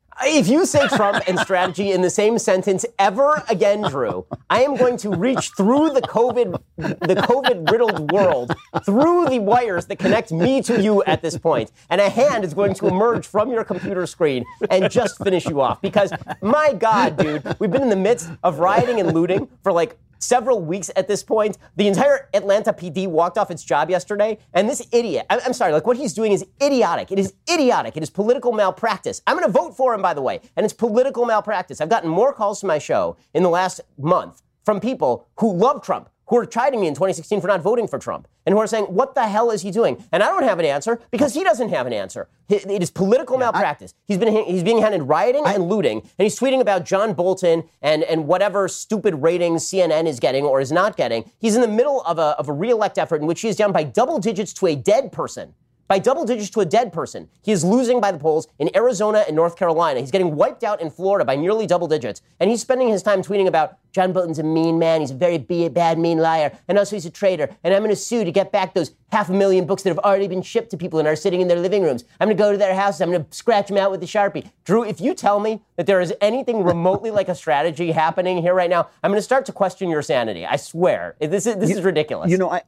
If you say Trump and strategy in the same sentence ever again, Drew, I am going to reach through the COVID-riddled world, through the wires that connect me to you at this point, and a hand is going to emerge from your computer screen and just finish you off. Because, my God, dude, we've been in the midst of rioting and looting for like several weeks at this point. The entire Atlanta PD walked off its job yesterday, and this idiot, I'm sorry, like what he's doing is idiotic. It is idiotic. It is political malpractice. I'm going to vote for him, by the way, and it's political malpractice. I've gotten more calls to my show in the last month from people who love Trump, who are chiding me in 2016 for not voting for Trump, and who are saying, what the hell is he doing? And I don't have an answer because he doesn't have an answer. It is political malpractice. He's being handed rioting and looting, and he's tweeting about John Bolton and whatever stupid ratings CNN is getting or is not getting. He's in the middle of a re-elect effort in which he is down by double digits to a dead person. By double digits to a dead person. He is losing by the polls in Arizona and North Carolina. He's getting wiped out in Florida by nearly double digits. And he's spending his time tweeting about John Bolton's a mean man. He's a very bad, mean liar. And also he's a traitor. And I'm going to sue to get back those 500,000 books that have already been shipped to people and are sitting in their living rooms. I'm going to go to their houses. I'm going to scratch them out with the Sharpie. Drew, if you tell me that there is anything remotely like a strategy happening here right now, I'm going to start to question your sanity. I swear. This is ridiculous. You know,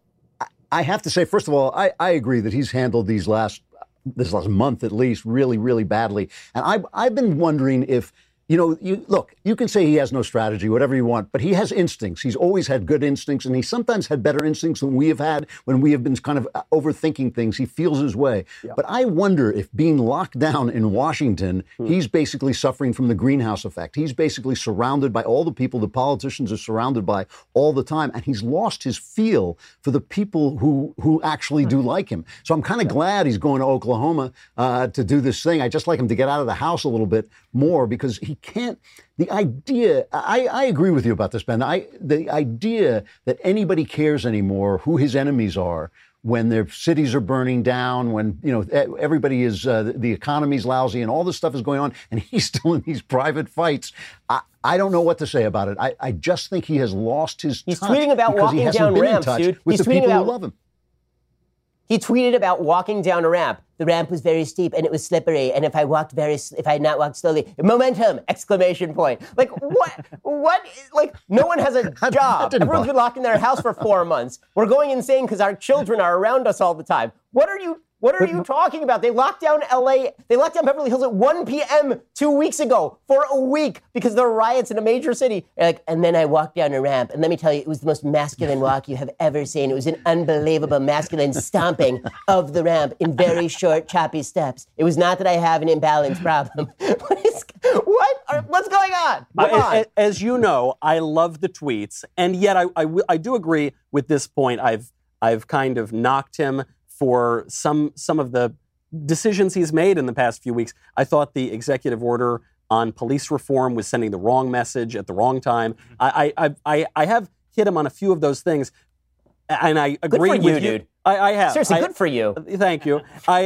I have to say, first of all, I agree that he's handled this last month at least really, really badly. And I've been wondering if, you can say he has no strategy, whatever you want, but he has instincts. He's always had good instincts, and he sometimes had better instincts than we have had when we have been kind of overthinking things. He feels his way. Yeah. But I wonder if being locked down in Washington, he's basically suffering from the greenhouse effect. He's basically surrounded by all the people the politicians are surrounded by all the time, and he's lost his feel for the people who actually do like him. So I'm kind of glad he's going to Oklahoma to do this thing. I just like him to get out of the house a little bit more, because he can't. The idea, I agree with you about this, Ben. The idea that anybody cares anymore who his enemies are when their cities are burning down, when everybody is the economy's lousy and all this stuff is going on, and he's still in these private fights. I don't know what to say about it. I just think he has lost his touch. He's tweeting about walking down ramps, dude. With the people who love him. He tweeted about walking down a ramp. The ramp was very steep and it was slippery. And if I had not walked slowly, momentum! Exclamation point. Like what? Like no one has a job. Everyone's been locked in their house for 4 months. We're going insane because our children are around us all the time. What are you talking about? They locked down LA. They locked down Beverly Hills at 1 p.m. 2 weeks ago for a week because there were riots in a major city. And then I walked down a ramp. And let me tell you, it was the most masculine walk you have ever seen. It was an unbelievable masculine stomping of the ramp in very short, choppy steps. It was not that I have an imbalance problem. What's going on? As you know, I love the tweets. And yet I do agree with this point. I've kind of knocked him for some of the decisions he's made in the past few weeks. I thought the executive order on police reform was sending the wrong message at the wrong time. I have hit him on a few of those things, and I agree with you, dude. I have. Seriously, good for you. Thank you.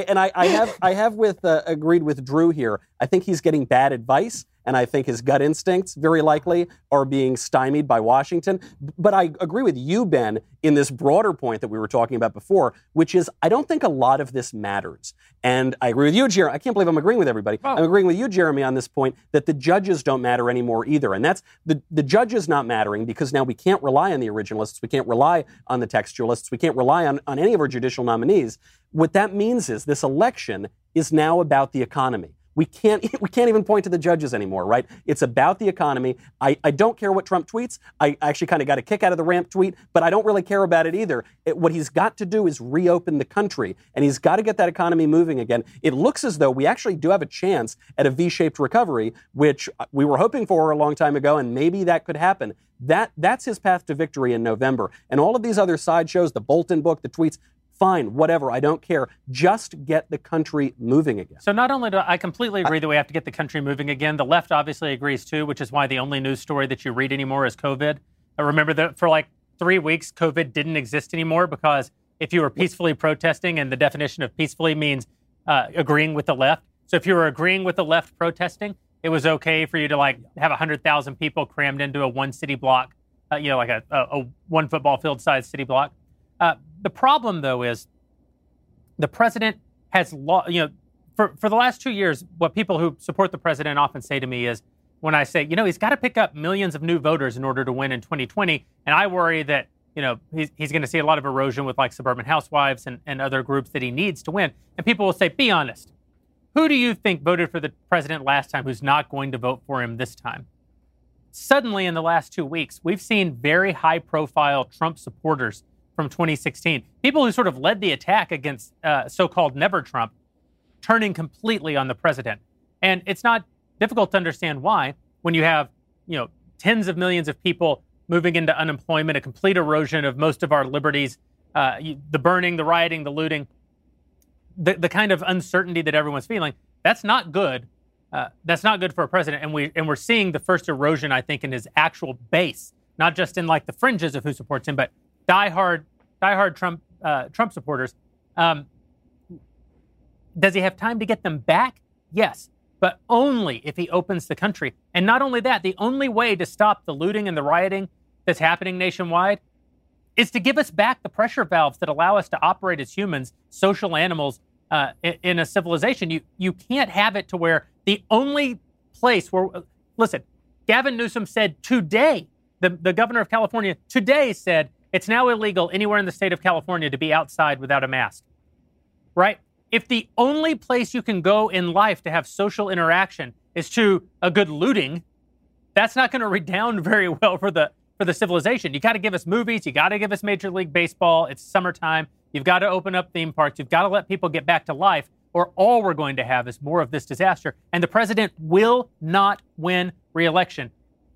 I have agreed with Drew here. I think he's getting bad advice, and I think his gut instincts very likely are being stymied by Washington. But I agree with you, Ben, in this broader point that we were talking about before, which is I don't think a lot of this matters. And I agree with you, Jeremy. I can't believe I'm agreeing with everybody. Oh. I'm agreeing with you, Jeremy, on this point that the judges don't matter anymore either. And that's the judges not mattering because now we can't rely on the originalists. We can't rely on the textualists. We can't rely on any of our judicial nominees. What that means is this election is now about the economy. We can't even point to the judges anymore, right? It's about the economy. I don't care what Trump tweets. I actually kind of got a kick out of the ramp tweet, but I don't really care about it either. What he's got to do is reopen the country, and he's got to get that economy moving again. It looks as though we actually do have a chance at a V-shaped recovery, which we were hoping for a long time ago, and maybe that could happen. That's his path to victory in November. And all of these other sideshows, the Bolton book, the tweets, fine, whatever, I don't care. Just get the country moving again. So not only do I completely agree that we have to get the country moving again, the left obviously agrees too, which is why the only news story that you read anymore is COVID. I remember that for like 3 weeks, COVID didn't exist anymore because if you were peacefully protesting, and the definition of peacefully means agreeing with the left. So if you were agreeing with the left protesting, it was okay for you to like have 100,000 people crammed into a one city block, like a one football field sized city block. The problem, though, is the president has, for the last 2 years, what people who support the president often say to me is when I say, he's got to pick up millions of new voters in order to win in 2020. And I worry that, he's going to see a lot of erosion with like suburban housewives and other groups that he needs to win. And people will say, be honest. Who do you think voted for the president last time who's not going to vote for him this time? Suddenly, in the last 2 weeks, we've seen very high-profile Trump supporters from 2016. People who sort of led the attack against so-called Never Trump, turning completely on the president. And it's not difficult to understand why when you have, tens of millions of people moving into unemployment, a complete erosion of most of our liberties, the burning, the rioting, the looting, the kind of uncertainty that everyone's feeling. That's not good. That's not good for a president. And we're seeing the first erosion, I think, in his actual base, not just in like the fringes of who supports him, but diehard Trump supporters. Does he have time to get them back? Yes, but only if he opens the country. And not only that, the only way to stop the looting and the rioting that's happening nationwide is to give us back the pressure valves that allow us to operate as humans, social animals, in a civilization. You can't have it to where the only place where, listen, Gavin Newsom said today, the governor of California today said, it's now illegal anywhere in the state of California to be outside without a mask, right? If the only place you can go in life to have social interaction is to a good looting, that's not going to redound very well for the civilization. You got to give us movies. You got to give us Major League Baseball. It's summertime. You've got to open up theme parks. You've got to let people get back to life, or all we're going to have is more of this disaster. And the president will not win re-election.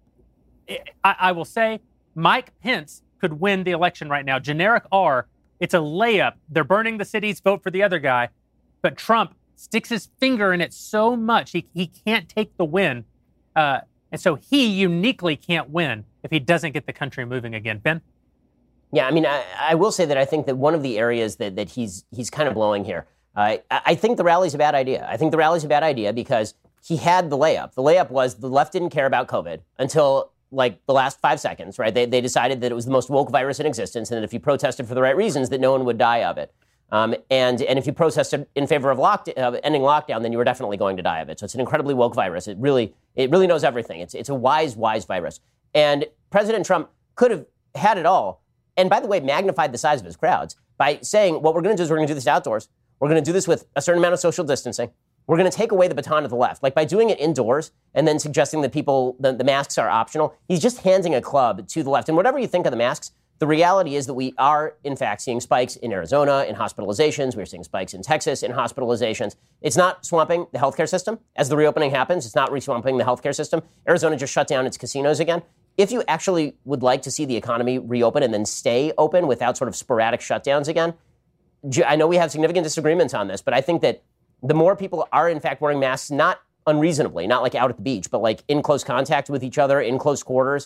I will say Mike Pence could win the election right now. Generic R, it's a layup. They're burning the cities, vote for the other guy. But Trump sticks his finger in it so much, he can't take the win. And so he uniquely can't win if he doesn't get the country moving again. Ben? Yeah, I mean, I will say that I think that one of the areas that he's kind of blowing here, I think the rally's a bad idea. I think the rally's a bad idea because he had the layup. The layup was the left didn't care about COVID until like the last 5 seconds, right? They decided that it was the most woke virus in existence and that if you protested for the right reasons, that no one would die of it. And if you protested in favor of ending lockdown, then you were definitely going to die of it. So it's an incredibly woke virus. It really knows everything. It's a wise virus. And President Trump could have had it all. And by the way, magnified the size of his crowds by saying, what we're going to do is we're going to do this outdoors. We're going to do this with a certain amount of social distancing. We're going to take away the baton of the left. Like by doing it indoors and then suggesting that the masks are optional, he's just handing a club to the left. And whatever you think of the masks, the reality is that we are, in fact, seeing spikes in Arizona in hospitalizations. We're seeing spikes in Texas in hospitalizations. It's not swamping the healthcare system. As the reopening happens, it's not re-swamping the healthcare system. Arizona just shut down its casinos again. If you actually would like to see the economy reopen and then stay open without sort of sporadic shutdowns again, I know we have significant disagreements on this, but I think that the more people are, in fact, wearing masks, not unreasonably, not like out at the beach, but like in close contact with each other, in close quarters,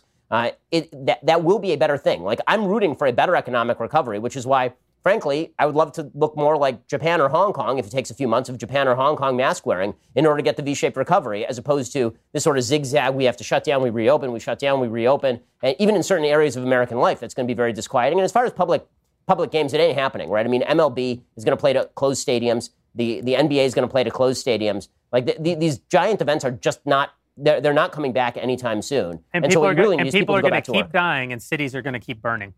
that will be a better thing. Like I'm rooting for a better economic recovery, which is why, frankly, I would love to look more like Japan or Hong Kong if it takes a few months of Japan or Hong Kong mask wearing in order to get the V-shaped recovery, as opposed to this sort of zigzag. We have to shut down, we reopen, we shut down, we reopen. And even in certain areas of American life, that's going to be very disquieting. And as far as public games, it ain't happening, right? I mean, MLB is going to play to closed stadiums. The NBA is going to play to closed stadiums. Like these giant events are just not. They're not coming back anytime soon. And people are going to keep dying, and cities are going to keep burning.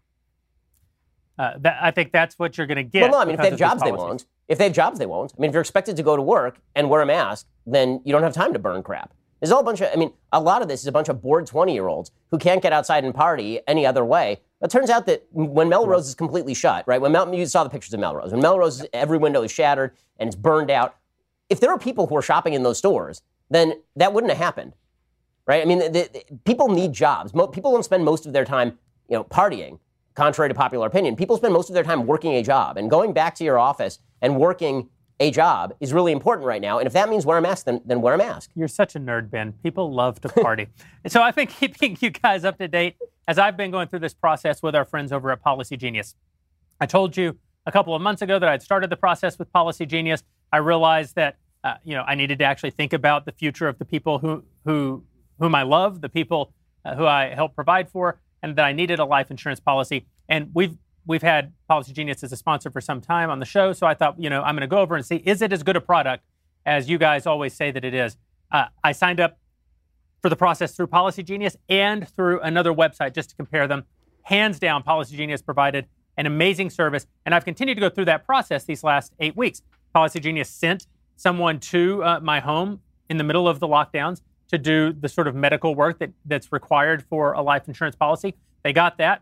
I think that's what you're going to get. Well, no, I mean, if they have jobs, they won't. If they have jobs, they won't. I mean, if you're expected to go to work and wear a mask, then you don't have time to burn crap. There's a whole bunch of, I mean, a lot of this is a bunch of bored 20-year-olds who can't get outside and party any other way. It turns out that when Melrose is completely shut, right? You saw the pictures of Melrose. When Melrose, every window is shattered and it's burned out. If there are people who are shopping in those stores, then that wouldn't have happened, right? I mean, people need jobs. People don't spend most of their time, partying, contrary to popular opinion. People spend most of their time working a job, and going back to your office and working a job is really important right now. And if that means wear a mask, then wear a mask. You're such a nerd, Ben. People love to party. And so I've been keeping you guys up to date as I've been going through this process with our friends over at Policy Genius. I told you a couple of months ago that I'd started the process with Policy Genius. I realized that I needed to actually think about the future of the people whom I love, the people who I help provide for, and that I needed a life insurance policy. And we've had Policy Genius as a sponsor for some time on the show, so I thought, I'm going to go over and see, is it as good a product as you guys always say that it is? I signed up for the process through Policy Genius and through another website just to compare them. Hands down, Policy Genius provided an amazing service, and I've continued to go through that process these last 8 weeks. Policy Genius sent someone to my home in the middle of the lockdowns to do the sort of medical work that's required for a life insurance policy. They got that.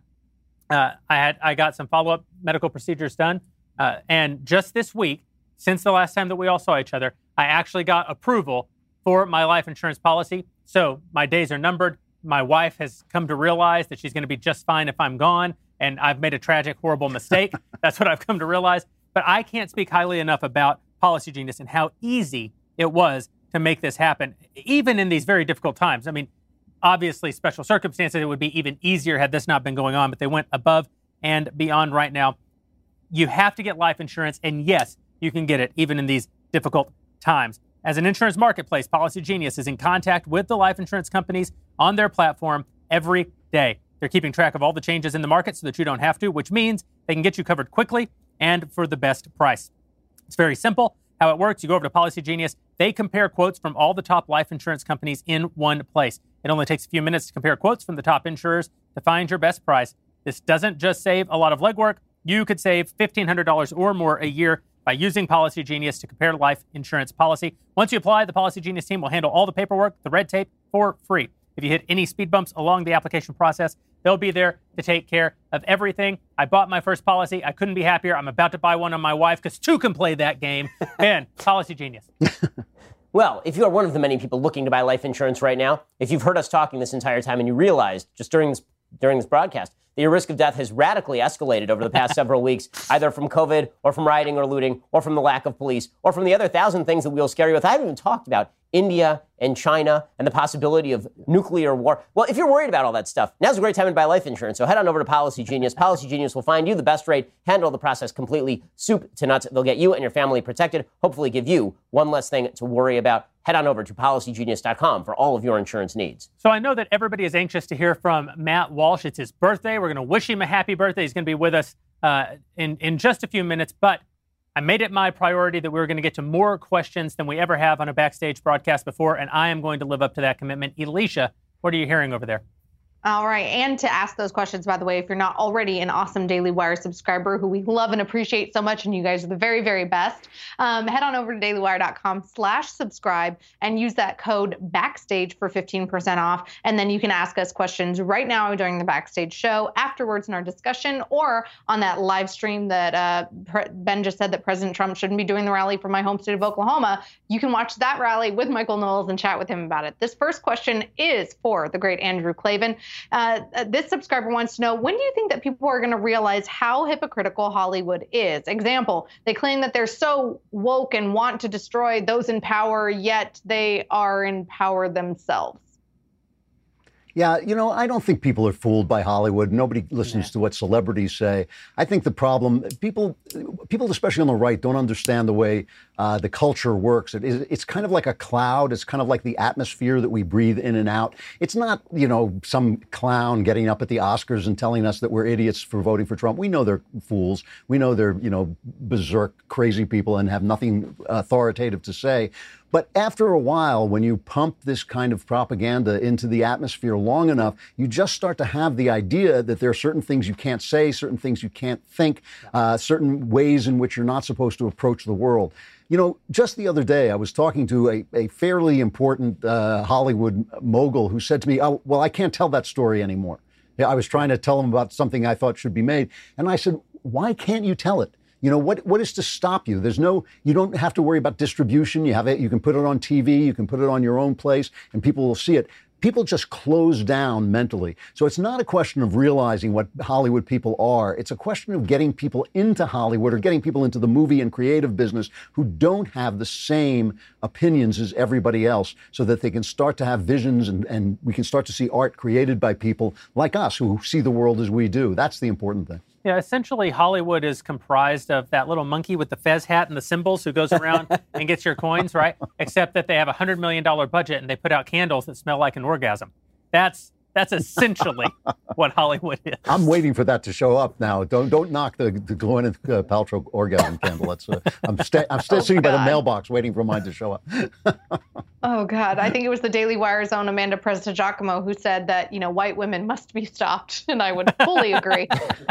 I got some follow-up medical procedures done. And just this week, since the last time that we all saw each other, I actually got approval for my life insurance policy. So my days are numbered. My wife has come to realize that she's going to be just fine if I'm gone. And I've made a tragic, horrible mistake. That's what I've come to realize. But I can't speak highly enough about Policy Genius and how easy it was to make this happen, even in these very difficult times. I mean, obviously, special circumstances, it would be even easier had this not been going on, but they went above and beyond right now. You have to get life insurance, and yes, you can get it even in these difficult times. As an insurance marketplace, Policy Genius is in contact with the life insurance companies on their platform every day. They're keeping track of all the changes in the market so that you don't have to, which means they can get you covered quickly and for the best price. It's very simple. How it works, you go over to Policy Genius. They compare quotes from all the top life insurance companies in one place. It only takes a few minutes to compare quotes from the top insurers to find your best price. This doesn't just save a lot of legwork. You could save $1,500 or more a year by using Policy Genius to compare life insurance policy. Once you apply, the Policy Genius team will handle all the paperwork, the red tape, for free. If you hit any speed bumps along the application process, they'll be there to take care of everything. I bought my first policy. I couldn't be happier. I'm about to buy one on my wife because two can play that game. Man, Policy Genius. Well, if you are one of the many people looking to buy life insurance right now, if you've heard us talking this entire time and you realized just during this broadcast that your risk of death has radically escalated over the past several weeks, either from COVID or from rioting or looting or from the lack of police or from the other 1,000 things that we'll scare you with. I haven't even talked about India and China and the possibility of nuclear war. Well, if you're worried about all that stuff, now's a great time to buy life insurance. So head on over to Policy Genius. Policy Genius will find you the best rate, handle the process completely, soup to nuts. They'll get you and your family protected, hopefully give you one less thing to worry about. Head on over to PolicyGenius.com for all of your insurance needs. So I know that everybody is anxious to hear from Matt Walsh. It's his birthday. We're going to wish him a happy birthday. He's going to be with us in just a few minutes. But I made it my priority that we were going to get to more questions than we ever have on a backstage broadcast before, and I am going to live up to that commitment. Elisha, what are you hearing over there? All right. And to ask those questions, by the way, if you're not already an awesome Daily Wire subscriber who we love and appreciate so much, and you guys are the very, very best, head on over to dailywire.com/subscribe and use that code BACKSTAGE for 15% off. And then you can ask us questions right now during the Backstage show, afterwards in our discussion, or on that live stream that Ben just said that President Trump shouldn't be doing the rally from my home state of Oklahoma. You can watch that rally with Michael Knowles and chat with him about it. This first question is for the great Andrew Klavan. This subscriber wants to know, when do you think that people are going to realize how hypocritical Hollywood is? Example, they claim that they're so woke and want to destroy those in power, yet they are in power themselves. Yeah, I don't think people are fooled by Hollywood. Nobody listens to what celebrities say. I think the problem, people especially on the right, don't understand the way the culture works. It's kind of like a cloud. It's kind of like the atmosphere that we breathe in and out. It's not, some clown getting up at the Oscars and telling us that we're idiots for voting for Trump. We know they're fools. We know they're, berserk, crazy people and have nothing authoritative to say. But after a while, when you pump this kind of propaganda into the atmosphere long enough, you just start to have the idea that there are certain things you can't say, certain things you can't think, certain ways in which you're not supposed to approach the world. Just the other day, I was talking to a fairly important Hollywood mogul who said to me, "Oh, well, I can't tell that story anymore." I was trying to tell him about something I thought should be made. And I said, "Why can't you tell it? What is to stop you? You don't have to worry about distribution. You can put it on TV, you can put it on your own place, and people will see it." People just close down mentally. So it's not a question of realizing what Hollywood people are. It's a question of getting people into Hollywood or getting people into the movie and creative business who don't have the same opinions as everybody else, so that they can start to have visions and we can start to see art created by people like us who see the world as we do. That's the important thing. Yeah, essentially Hollywood is comprised of that little monkey with the fez hat and the cymbals who goes around and gets your coins, right? Except that they have a $100 million budget and they put out candles that smell like an orgasm. That's essentially what Hollywood is. I'm waiting for that to show up now. Don't knock the Gwyneth Paltrow orgasm candle. I'm still sitting by the mailbox waiting for mine to show up. Oh, God. I think it was the Daily Wire's own Amanda Prestigiacomo who said that, white women must be stopped. And I would fully agree.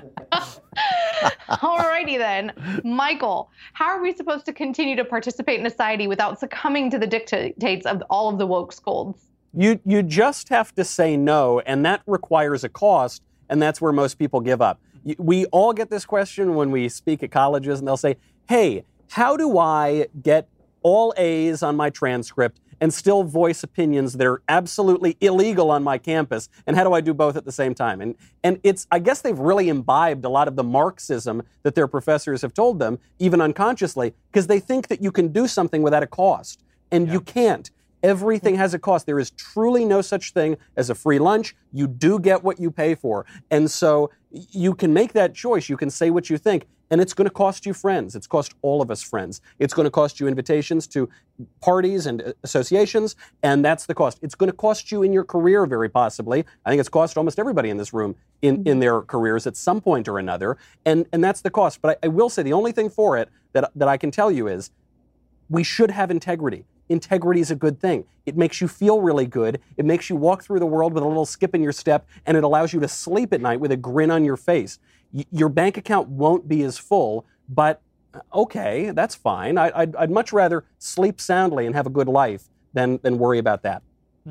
All righty then. Michael, how are we supposed to continue to participate in society without succumbing to the dictates of all of the woke scolds? You just have to say no, and that requires a cost, and that's where most people give up. We all get this question when we speak at colleges, and they'll say, "Hey, how do I get all A's on my transcript and still voice opinions that are absolutely illegal on my campus, and how do I do both at the same time?" And I guess they've really imbibed a lot of the Marxism that their professors have told them, even unconsciously, because they think that you can do something without a cost, and you can't. Everything has a cost. There is truly no such thing as a free lunch. You do get what you pay for. And so you can make that choice. You can say what you think. And it's going to cost you friends. It's cost all of us friends. It's going to cost you invitations to parties and associations, and that's the cost. It's going to cost you in your career, very possibly. I think it's cost almost everybody in this room in their careers at some point or another, and that's the cost. But I will say the only thing for it that I can tell you is we should have integrity. Integrity is a good thing. It makes you feel really good. It makes you walk through the world with a little skip in your step, and it allows you to sleep at night with a grin on your face. Your bank account won't be as full, but Okay, that's fine. I'd much rather sleep soundly and have a good life than worry about that.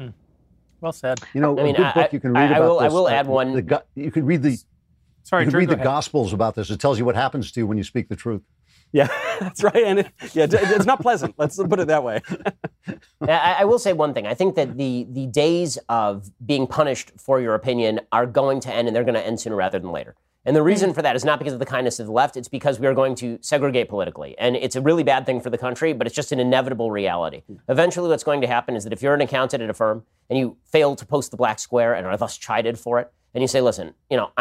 Well said. You know, I mean, a good book you can read about this. I will add one. You can read the. Sorry, you can Drew, read go the ahead. Gospels about this. It tells you what happens to you when you speak the truth. Yeah, that's right. And it's not pleasant. Let's put it that way. I will say one thing. I think that the days of being punished for your opinion are going to end, and they're going to end sooner rather than later. And the reason for that is not because of the kindness of the left. It's because we are going to segregate politically. And it's a really bad thing for the country, but it's just an inevitable reality. Eventually what's going to happen is that if you're an accountant at a firm and you fail to post the black square and are thus chided for it, and you say, listen,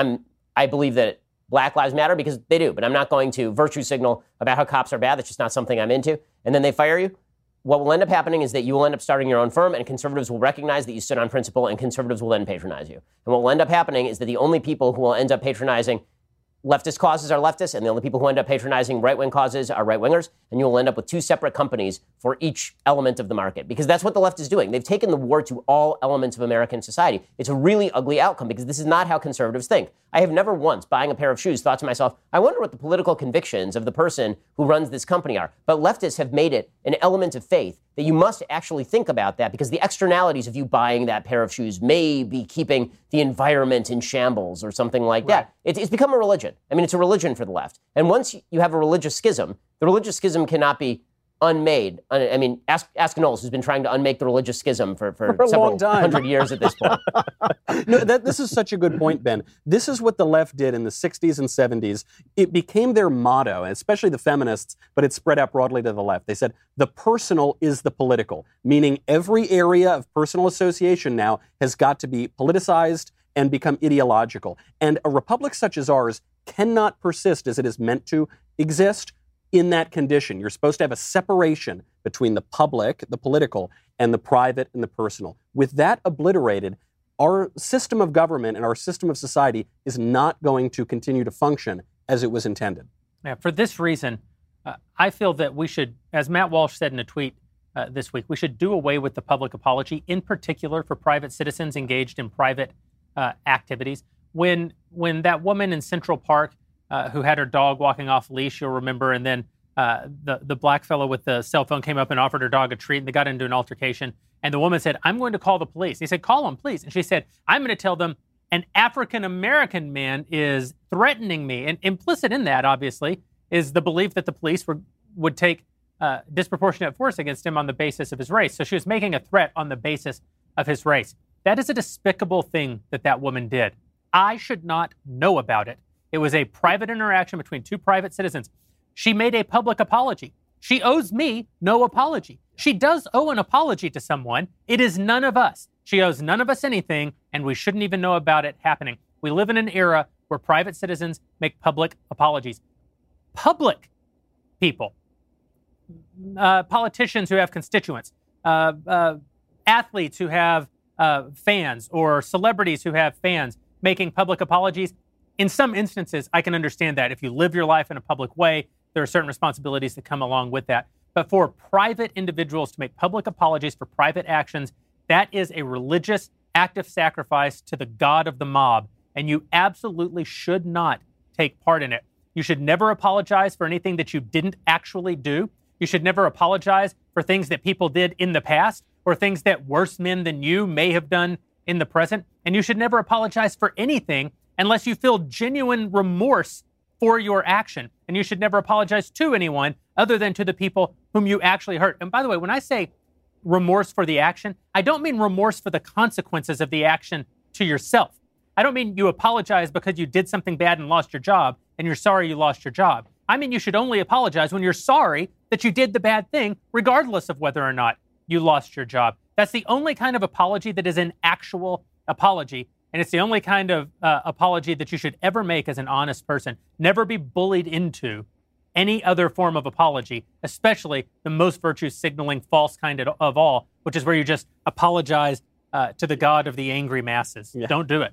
I believe that Black Lives Matter because they do, but I'm not going to virtue signal about how cops are bad. That's just not something I'm into. And then they fire you. What will end up happening is that you will end up starting your own firm, and conservatives will recognize that you stood on principle, and conservatives will then patronize you. And what will end up happening is that the only people who will end up patronizing leftist causes are leftists, and the only people who end up patronizing right-wing causes are right-wingers, and you will end up with two separate companies for each element of the market, because that's what the left is doing. They've taken the war to all elements of American society. It's a really ugly outcome, because this is not how conservatives think. I have never once, buying a pair of shoes, thought to myself, I wonder what the political convictions of the person who runs this company are. But leftists have made it an element of faith that you must actually think about that, because the externalities of you buying that pair of shoes may be keeping the environment in shambles or something like that. It's become a religion. I mean, it's a religion for the left. And once you have a religious schism, the religious schism cannot be unmade. I mean, ask Knowles, who's been trying to unmake the religious schism for several hundred years at this point. No, this is such a good point, Ben. This is what the left did in the 60s and 70s. It became their motto, especially the feminists, but it spread out broadly to the left. They said, the personal is the political, meaning every area of personal association now has got to be politicized and become ideological. And a republic such as ours cannot persist as it is meant to exist in that condition. You're supposed to have a separation between the public, the political, and the private and the personal. With that obliterated, our system of government and our system of society is not going to continue to function as it was intended. Yeah, for this reason, I feel that we should, as Matt Walsh said in a tweet this week, we should do away with the public apology, in particular for private citizens engaged in private activities. When that woman in Central Park who had her dog walking off leash, you'll remember, and then the black fellow with the cell phone came up and offered her dog a treat, and they got into an altercation. And the woman said, I'm going to call the police. He said, call them, please. And she said, I'm going to tell them an African-American man is threatening me. And implicit in that, obviously, is the belief that the police would take disproportionate force against him on the basis of his race. So she was making a threat on the basis of his race. That is a despicable thing that woman did. I should not know about it. It was a private interaction between two private citizens. She made a public apology. She owes me no apology. She does owe an apology to someone. It is none of us. She owes none of us anything, and we shouldn't even know about it happening. We live in an era where private citizens make public apologies. Public people, politicians who have constituents, athletes who have fans, or celebrities who have fans making public apologies. In some instances, I can understand that. If you live your life in a public way, there are certain responsibilities that come along with that. But for private individuals to make public apologies for private actions, that is a religious act of sacrifice to the God of the mob, and you absolutely should not take part in it. You should never apologize for anything that you didn't actually do. You should never apologize for things that people did in the past, or things that worse men than you may have done in the present. And you should never apologize for anything unless you feel genuine remorse for your action. And you should never apologize to anyone other than to the people whom you actually hurt. And by the way, when I say remorse for the action, I don't mean remorse for the consequences of the action to yourself. I don't mean you apologize because you did something bad and lost your job and you're sorry you lost your job. I mean you should only apologize when you're sorry that you did the bad thing, regardless of whether or not you lost your job. That's the only kind of apology that is an actual apology. And it's the only kind of apology that you should ever make as an honest person. Never be bullied into any other form of apology, especially the most virtue-signaling false kind of all, which is where you just apologize to the God of the angry masses. Yeah. Don't do it.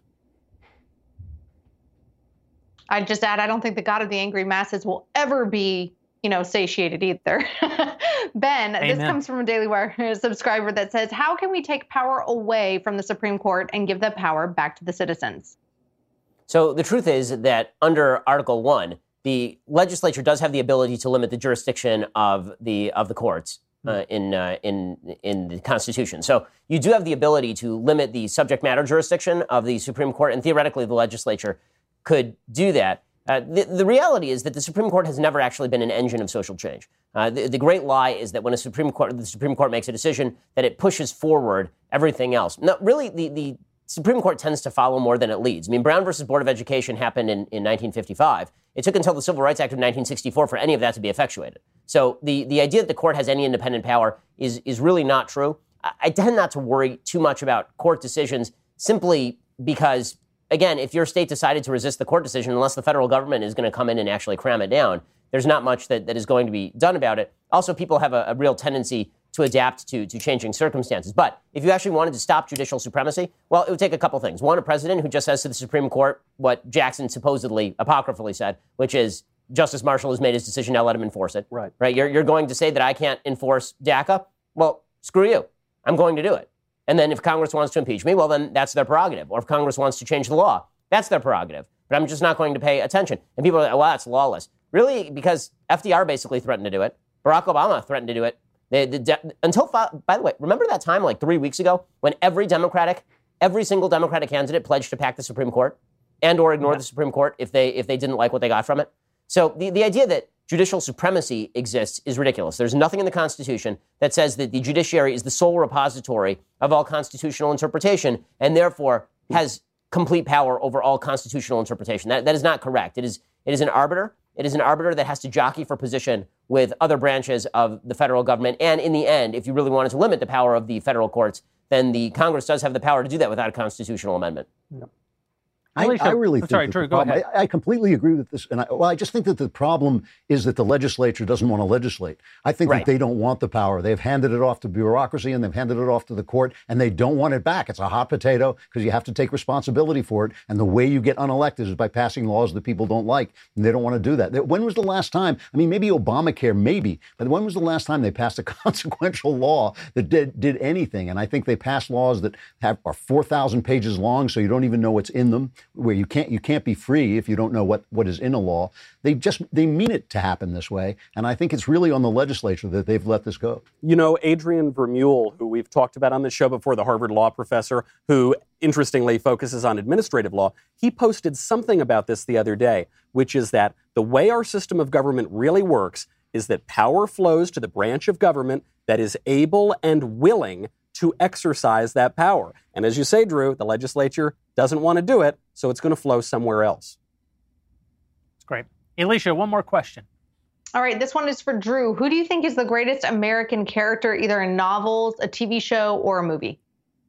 I'd just add, I don't think the God of the angry masses will ever be, satiated either. Ben, Amen. This comes from a Daily Wire subscriber that says, how can we take power away from the Supreme Court and give the power back to the citizens? So the truth is that under Article 1, the legislature does have the ability to limit the jurisdiction of the courts in the Constitution. So you do have the ability to limit the subject matter jurisdiction of the Supreme Court, and theoretically the legislature could do that. The reality is that the Supreme Court has never actually been an engine of social change. The great lie is that when the Supreme Court makes a decision, that it pushes forward everything else. No, really, the Supreme Court tends to follow more than it leads. I mean, Brown versus Board of Education happened in 1955. It took until the Civil Rights Act of 1964 for any of that to be effectuated. So the idea that the court has any independent power is really not true. I tend not to worry too much about court decisions simply because, again, if your state decided to resist the court decision, unless the federal government is going to come in and actually cram it down, there's not much that is going to be done about it. Also, people have a real tendency to adapt to changing circumstances. But if you actually wanted to stop judicial supremacy, well, it would take a couple things. One, a president who just says to the Supreme Court what Jackson supposedly, apocryphally said, which is Justice Marshall has made his decision, now let him enforce it. Right? You're going to say that I can't enforce DACA? Well, screw you. I'm going to do it. And then if Congress wants to impeach me, well, then that's their prerogative. Or if Congress wants to change the law, that's their prerogative. But I'm just not going to pay attention. And people are like, well, that's lawless. Really? Because FDR basically threatened to do it. Barack Obama threatened to do it. By the way, remember that time like 3 weeks ago when every single Democratic candidate pledged to pack the Supreme Court and or ignore the Supreme Court if they didn't like what they got from it? So the idea that judicial supremacy exists is ridiculous. There's nothing in the Constitution that says that the judiciary is the sole repository of all constitutional interpretation and therefore has complete power over all constitutional interpretation. That is not correct. It is an arbiter. It is an arbiter that has to jockey for position with other branches of the federal government. And in the end, if you really wanted to limit the power of the federal courts, then the Congress does have the power to do that without a constitutional amendment. Yep. I really think sorry, Drew, go ahead. I completely agree with this. And I just think that the problem is that the legislature doesn't want to legislate. I think that they don't want the power. They've handed it off to bureaucracy and they've handed it off to the court and they don't want it back. It's a hot potato because you have to take responsibility for it. And the way you get unelected is by passing laws that people don't like. And they don't want to do that. When was the last time? I mean, maybe Obamacare, maybe. But when was the last time they passed a consequential law that did anything? And I think they passed laws that are 4,000 pages long, so you don't even know what's in them, where you can't be free if you don't know what is in a law. They mean it to happen this way, and I think it's really on the legislature that they've let this go. You know, Adrian Vermeule, who we've talked about on this show before, the Harvard law professor, who interestingly focuses on administrative law, he posted something about this the other day, which is that the way our system of government really works is that power flows to the branch of government that is able and willing to exercise that power. And as you say, Drew, the legislature doesn't want to do it, so it's going to flow somewhere else. That's great. Alicia, one more question. All right, this one is for Drew. Who do you think is the greatest American character, either in novels, a TV show, or a movie?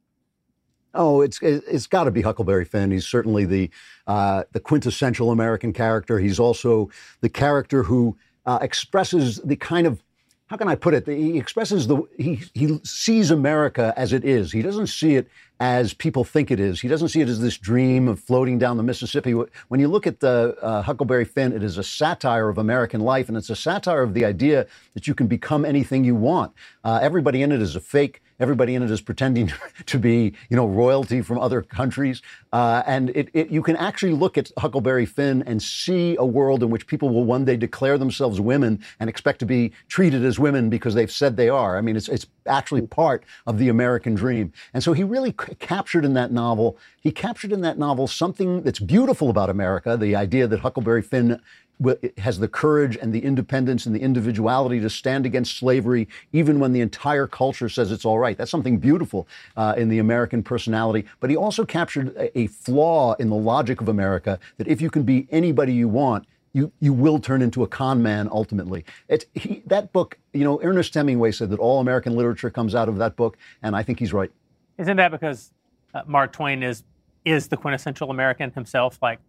Oh, it's got to be Huckleberry Finn. He's certainly the quintessential American character. He's also the character who expresses the kind of, how can I put it? He expresses he sees America as it is. He doesn't see it as people think it is. He doesn't see it as this dream of floating down the Mississippi. When you look at Huckleberry Finn, it is a satire of American life, and it's a satire of the idea that you can become anything you want. Everybody in it is a fake. Everybody in it is pretending to be, royalty from other countries. And you can actually look at Huckleberry Finn and see a world in which people will one day declare themselves women and expect to be treated as women because they've said they are. I mean, it's actually part of the American dream. And so he really captured in that novel something that's beautiful about America, the idea that Huckleberry Finn has the courage and the independence and the individuality to stand against slavery, even when the entire culture says it's all right. That's something beautiful in the American personality. But he also captured a flaw in the logic of America, that if you can be anybody you want, you will turn into a con man ultimately. That book, Ernest Hemingway said that all American literature comes out of that book, and I think he's right. Isn't that because Mark Twain is the quintessential American himself? Like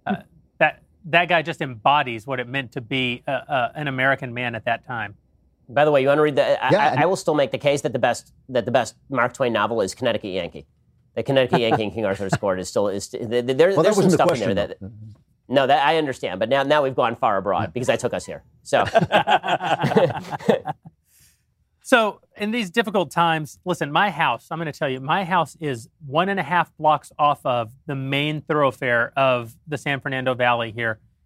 that guy just embodies what it meant to be an American man at that time. By the way, you want to read I will still make the case that the best Mark Twain novel is Connecticut Yankee. The Connecticut Yankee and King Arthur's Court there's some stuff in there that I understand, but now we've gone far abroad because I took us here. So So in these difficult times, listen, my house is 1.5 blocks off of the main thoroughfare of the San Fernando Valley here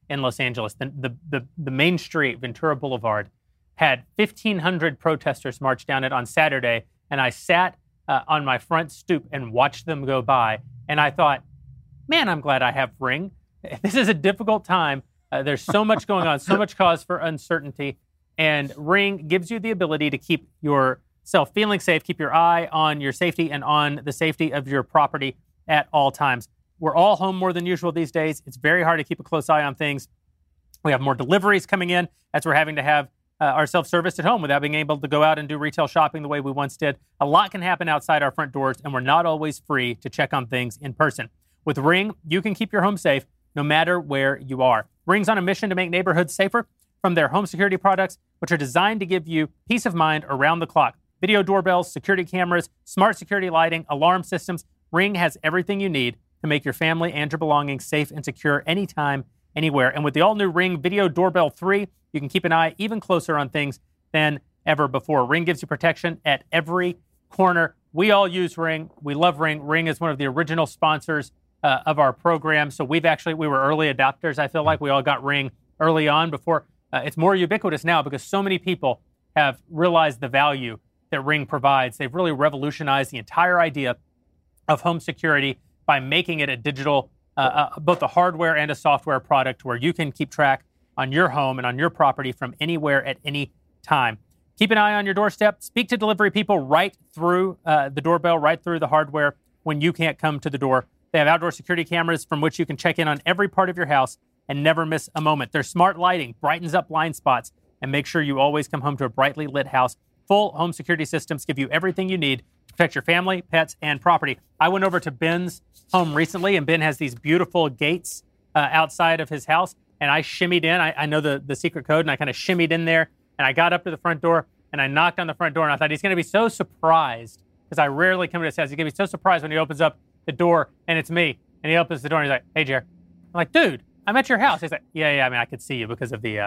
in Los Angeles. The main street, Ventura Boulevard, had 1,500 protesters march down it on Saturday, and I sat on my front stoop and watched them go by, and I thought, man, I'm glad I have Ring. This is a difficult time. There's so much going on, so much cause for uncertainty, and Ring gives you the ability to keep yourself feeling safe, keep your eye on your safety and on the safety of your property at all times. We're all home more than usual these days. It's very hard to keep a close eye on things. We have more deliveries coming in as we're having to have our self-service at home without being able to go out and do retail shopping the way we once did. A lot can happen outside our front doors, and we're not always free to check on things in person. With Ring, you can keep your home safe no matter where you are. Ring's on a mission to make neighborhoods safer from their home security products, which are designed to give you peace of mind around the clock. Video doorbells, security cameras, smart security lighting, alarm systems. Ring has everything you need to make your family and your belongings safe and secure anytime, anywhere. And with the all-new Ring Video Doorbell 3, you can keep an eye even closer on things than ever before. Ring gives you protection at every corner. We all use Ring. We love Ring. Ring is one of the original sponsors of our program. So we were early adopters. I feel like we all got Ring early on before. It's more ubiquitous now because so many people have realized the value that Ring provides. They've really revolutionized the entire idea of home security by making it a digital, both a hardware and a software product where you can keep track on your home and on your property from anywhere at any time. Keep an eye on your doorstep. Speak to delivery people right through the doorbell, right through the hardware when you can't come to the door. They have outdoor security cameras from which you can check in on every part of your house and never miss a moment. Their smart lighting brightens up blind spots and make sure you always come home to a brightly lit house. Full home security systems give you everything you need to protect your family, pets, and property. I went over to Ben's home recently, and Ben has these beautiful gates outside of his house, and I shimmied in. I know the secret code, and I kind of shimmied in there, and I got up to the front door, and I knocked on the front door, and I thought he's going to be so surprised, because I rarely come to his house. He's going to be so surprised when he opens up the door, and it's me. And he opens the door, and he's like, "Hey, Jer." I'm like, "Dude, I'm at your house." He's like, yeah, I mean, I could see you because of the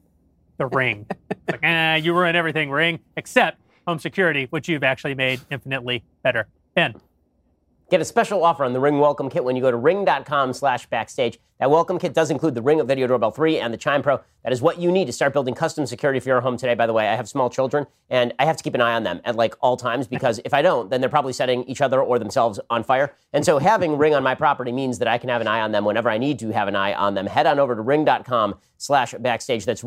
Ring. It's like, you ruined everything, Ring, except home security, which you've actually made infinitely better. Ben. Get a special offer on the Ring Welcome Kit when you go to ring.com/backstage. That Welcome Kit does include the Ring Video Doorbell 3 and the Chime Pro. That is what you need to start building custom security for your home today. By the way, I have small children, and I have to keep an eye on them at all times, because if I don't, then they're probably setting each other or themselves on fire. And so having Ring on my property means that I can have an eye on them whenever I need to have an eye on them. Head on over to ring.com/backstage. That's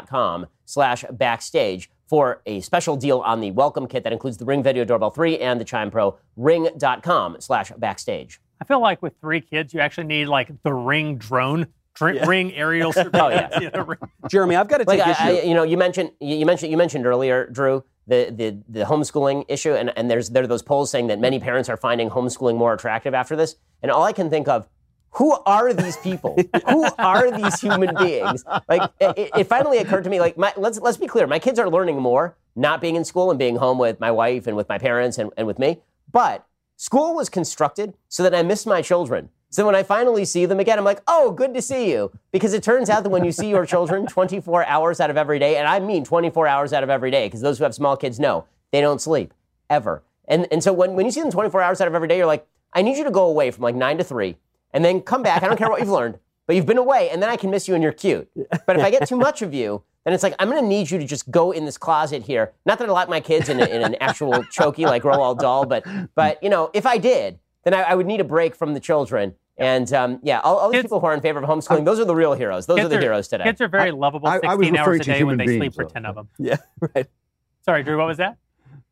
ring.com/backstage. for a special deal on the Welcome Kit that includes the Ring Video Doorbell 3 and the Chime Pro. Ring.com/backstage. I feel like with 3 kids, you actually need the Ring drone, Ring aerial surveillance. Oh, yeah. Jeremy, I've got to take issue. You mentioned earlier, Drew, the homeschooling issue, and there are those polls saying that many parents are finding homeschooling more attractive after this. And all I can think of, who are these people? Who are these human beings? It finally occurred to me, let's be clear. My kids are learning more not being in school and being home with my wife and with my parents and with me. But school was constructed so that I miss my children. So when I finally see them again, I'm like, oh, good to see you. Because it turns out that when you see your children 24 hours out of every day, and I mean 24 hours out of every day, because those who have small kids know, they don't sleep, ever. And so when you see them 24 hours out of every day, you're like, I need you to go away from 9 to 3. And then come back. I don't care what you've learned, but you've been away, and then I can miss you and you're cute. But if I get too much of you, then it's like, I'm going to need you to just go in this closet here. Not that I lock my kids in an actual chokey like Roald Dahl, but if I did, then I would need a break from the children. And all these people who are in favor of homeschooling, those are the real heroes. Those are the heroes today. Kids are very lovable 16 hours a day when they sleep for 10 of them. Yeah, right. Sorry, Drew, what was that?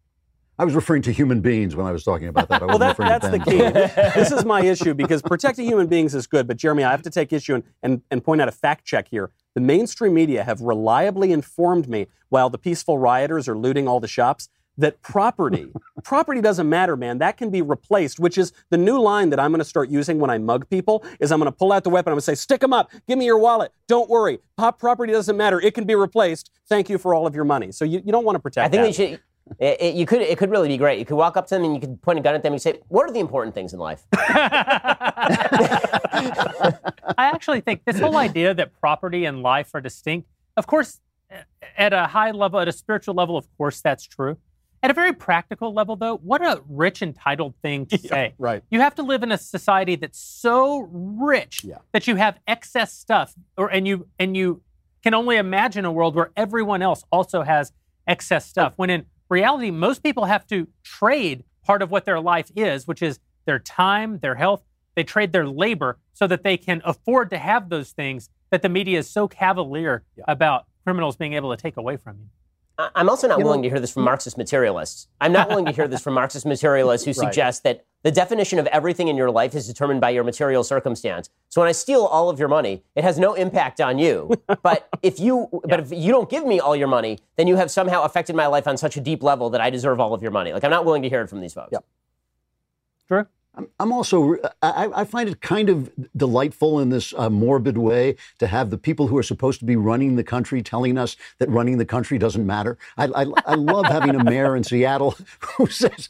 I was referring to human beings when I was talking about that. Well, that's the key. This is my issue, because protecting human beings is good. But, Jeremy, I have to take issue and point out a fact check here. The mainstream media have reliably informed me, while the peaceful rioters are looting all the shops, that property doesn't matter, man. That can be replaced, which is the new line that I'm going to start using when I mug people, is I'm going to pull out the weapon. I'm going to say, stick them up. Give me your wallet. Don't worry. Property doesn't matter. It can be replaced. Thank you for all of your money. So you don't want to protect that. I think they should... It could really be great. You could walk up to them and you could point a gun at them and say, what are the important things in life? I actually think this whole idea that property and life are distinct, of course, at a high level, at a spiritual level, of course, that's true. At a very practical level, though, what a rich, entitled thing to say. Right. You have to live in a society that's so rich that you have excess stuff, and you can only imagine a world where everyone else also has excess stuff. When in reality, most people have to trade part of what their life is, which is their time, their health. They trade their labor so that they can afford to have those things that the media is so cavalier about criminals being able to take away from you. I'm also not willing to hear this from Marxist materialists. I'm not willing to hear this from Marxist materialists who suggest that the definition of everything in your life is determined by your material circumstance. So when I steal all of your money, it has no impact on you. But if you don't give me all your money, then you have somehow affected my life on such a deep level that I deserve all of your money. Like, I'm not willing to hear it from these folks. Drew? I'm also, I find it kind of delightful in this morbid way to have the people who are supposed to be running the country telling us that running the country doesn't matter. I love having a mayor in Seattle who says,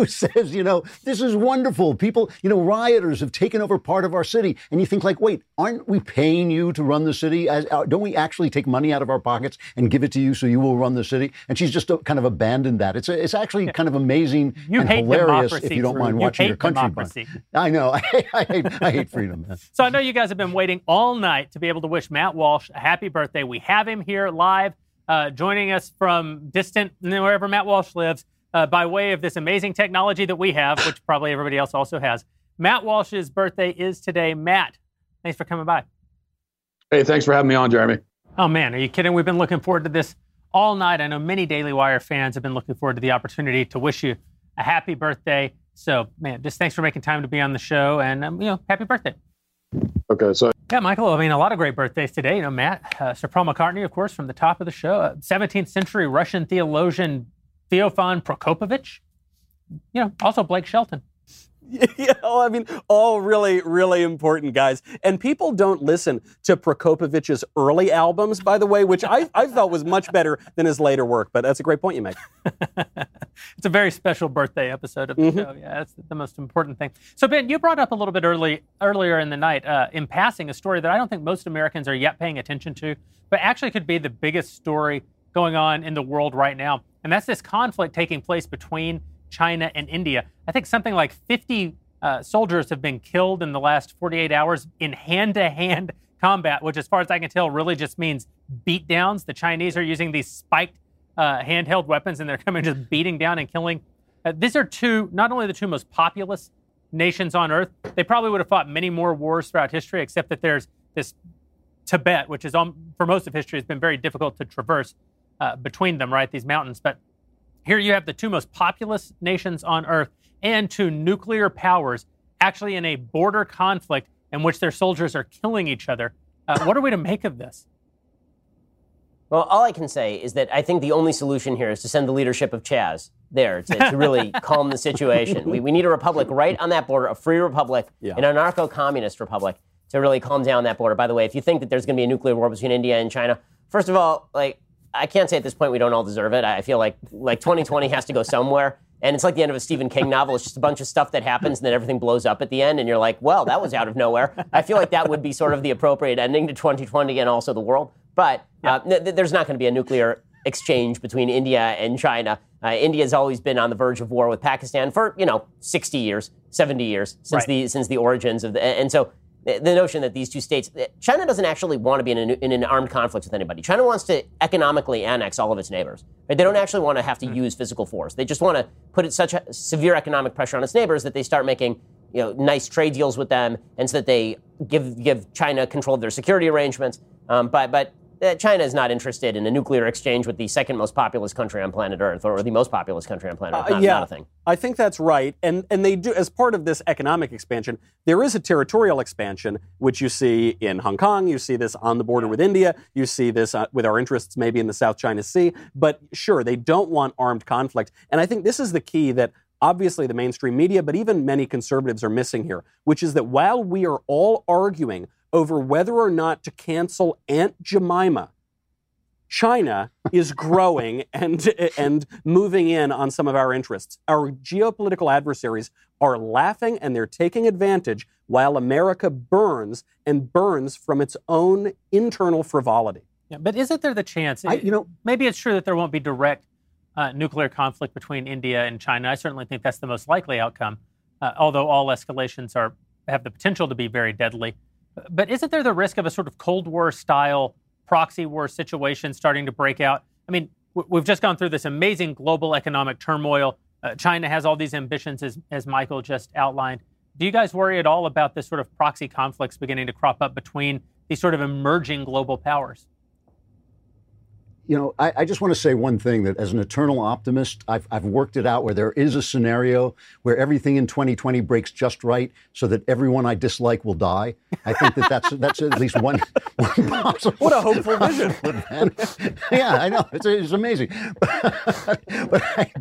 this is wonderful. People, rioters have taken over part of our city. And you think like, wait, aren't we paying you to run the city? Don't we actually take money out of our pockets and give it to you so you will run the city? And she's just kind of abandoned that. It's actually kind of amazing and hilarious if you don't mind watching your country. I know. I hate freedom. Man. So I know you guys have been waiting all night to be able to wish Matt Walsh a happy birthday. We have him here live, joining us from distant, wherever Matt Walsh lives, by way of this amazing technology that we have, which probably everybody else also has. Matt Walsh's birthday is today. Matt, thanks for coming by. Hey, thanks for having me on, Jeremy. Oh, man, are you kidding? We've been looking forward to this all night. I know many Daily Wire fans have been looking forward to the opportunity to wish you a happy birthday. So, man, just thanks for making time to be on the show, and, happy birthday. Okay, so... Yeah, Michael, a lot of great birthdays today. Matt, Sir Paul McCartney, of course, from the top of the show, 17th century Russian theologian Theophan Prokopovich, also Blake Shelton. All really, really important guys. And people don't listen to Prokopovich's early albums, by the way, which I felt was much better than his later work. But that's a great point you make. It's a very special birthday episode of the show. Yeah, that's the most important thing. So, Ben, you brought up a little bit earlier in the night, in passing, a story that I don't think most Americans are yet paying attention to, but actually could be the biggest story going on in the world right now. And that's this conflict taking place between China and India. I think something like 50 soldiers have been killed in the last 48 hours in hand-to-hand combat, which, as far as I can tell, really just means beatdowns. The Chinese are using these spiked handheld weapons, and they're coming just beating down and killing. These are not only the two most populous nations on Earth, they probably would have fought many more wars throughout history, except that there's this Tibet, which is, for most of history, has been very difficult to traverse between them, right, these mountains. But here you have the two most populous nations on Earth and two nuclear powers actually in a border conflict in which their soldiers are killing each other. What are we to make of this? Well, all I can say is that I think the only solution here is to send the leadership of Chaz there to really calm the situation. We need a republic right on that border, a free republic, an anarcho-communist republic, to really calm down that border. By the way, if you think that there's going to be a nuclear war between India and China, first of all, I can't say at this point we don't all deserve it. I feel like 2020 has to go somewhere. And it's like the end of a Stephen King novel. It's just a bunch of stuff that happens and then everything blows up at the end. And you're like, well, that was out of nowhere. I feel like that would be sort of the appropriate ending to 2020 and also the world. But there's not going to be a nuclear exchange between India and China. India has always been on the verge of war with Pakistan for, 60 years, 70 years since the origins of and so the notion that these two states, China doesn't actually want to be in an armed conflict with anybody. China wants to economically annex all of its neighbors. Right? They don't actually want to have to use physical force. They just want to put such a severe economic pressure on its neighbors that they start making nice trade deals with them, and so that they give China control of their security arrangements. But China is not interested in a nuclear exchange with the second most populous country on planet Earth, or the most populous country on planet Earth. Not a thing. I think that's right. And they do, as part of this economic expansion, there is a territorial expansion, which you see in Hong Kong. You see this on the border with India. You see this with our interests maybe in the South China Sea. But sure, they don't want armed conflict. And I think this is the key that obviously the mainstream media, but even many conservatives are missing here, which is that while we are all arguing over whether or not to cancel Aunt Jemima, China is growing and moving in on some of our interests. Our geopolitical adversaries are laughing and they're taking advantage while America burns from its own internal frivolity. Yeah, but isn't there the chance, maybe it's true that there won't be direct nuclear conflict between India and China. I certainly think that's the most likely outcome, although all escalations have the potential to be very deadly. But isn't there the risk of a sort of Cold War-style proxy war situation starting to break out? I mean, we've just gone through this amazing global economic turmoil. China has all these ambitions, as Michael just outlined. Do you guys worry at all about this sort of proxy conflicts beginning to crop up between these sort of emerging global powers? You know, I just want to say one thing, that as an eternal optimist, I've worked it out where there is a scenario where everything in 2020 breaks just right so that everyone I dislike will die. I think that's at least one possible. What a hopeful vision. Yeah, I know. It's amazing. But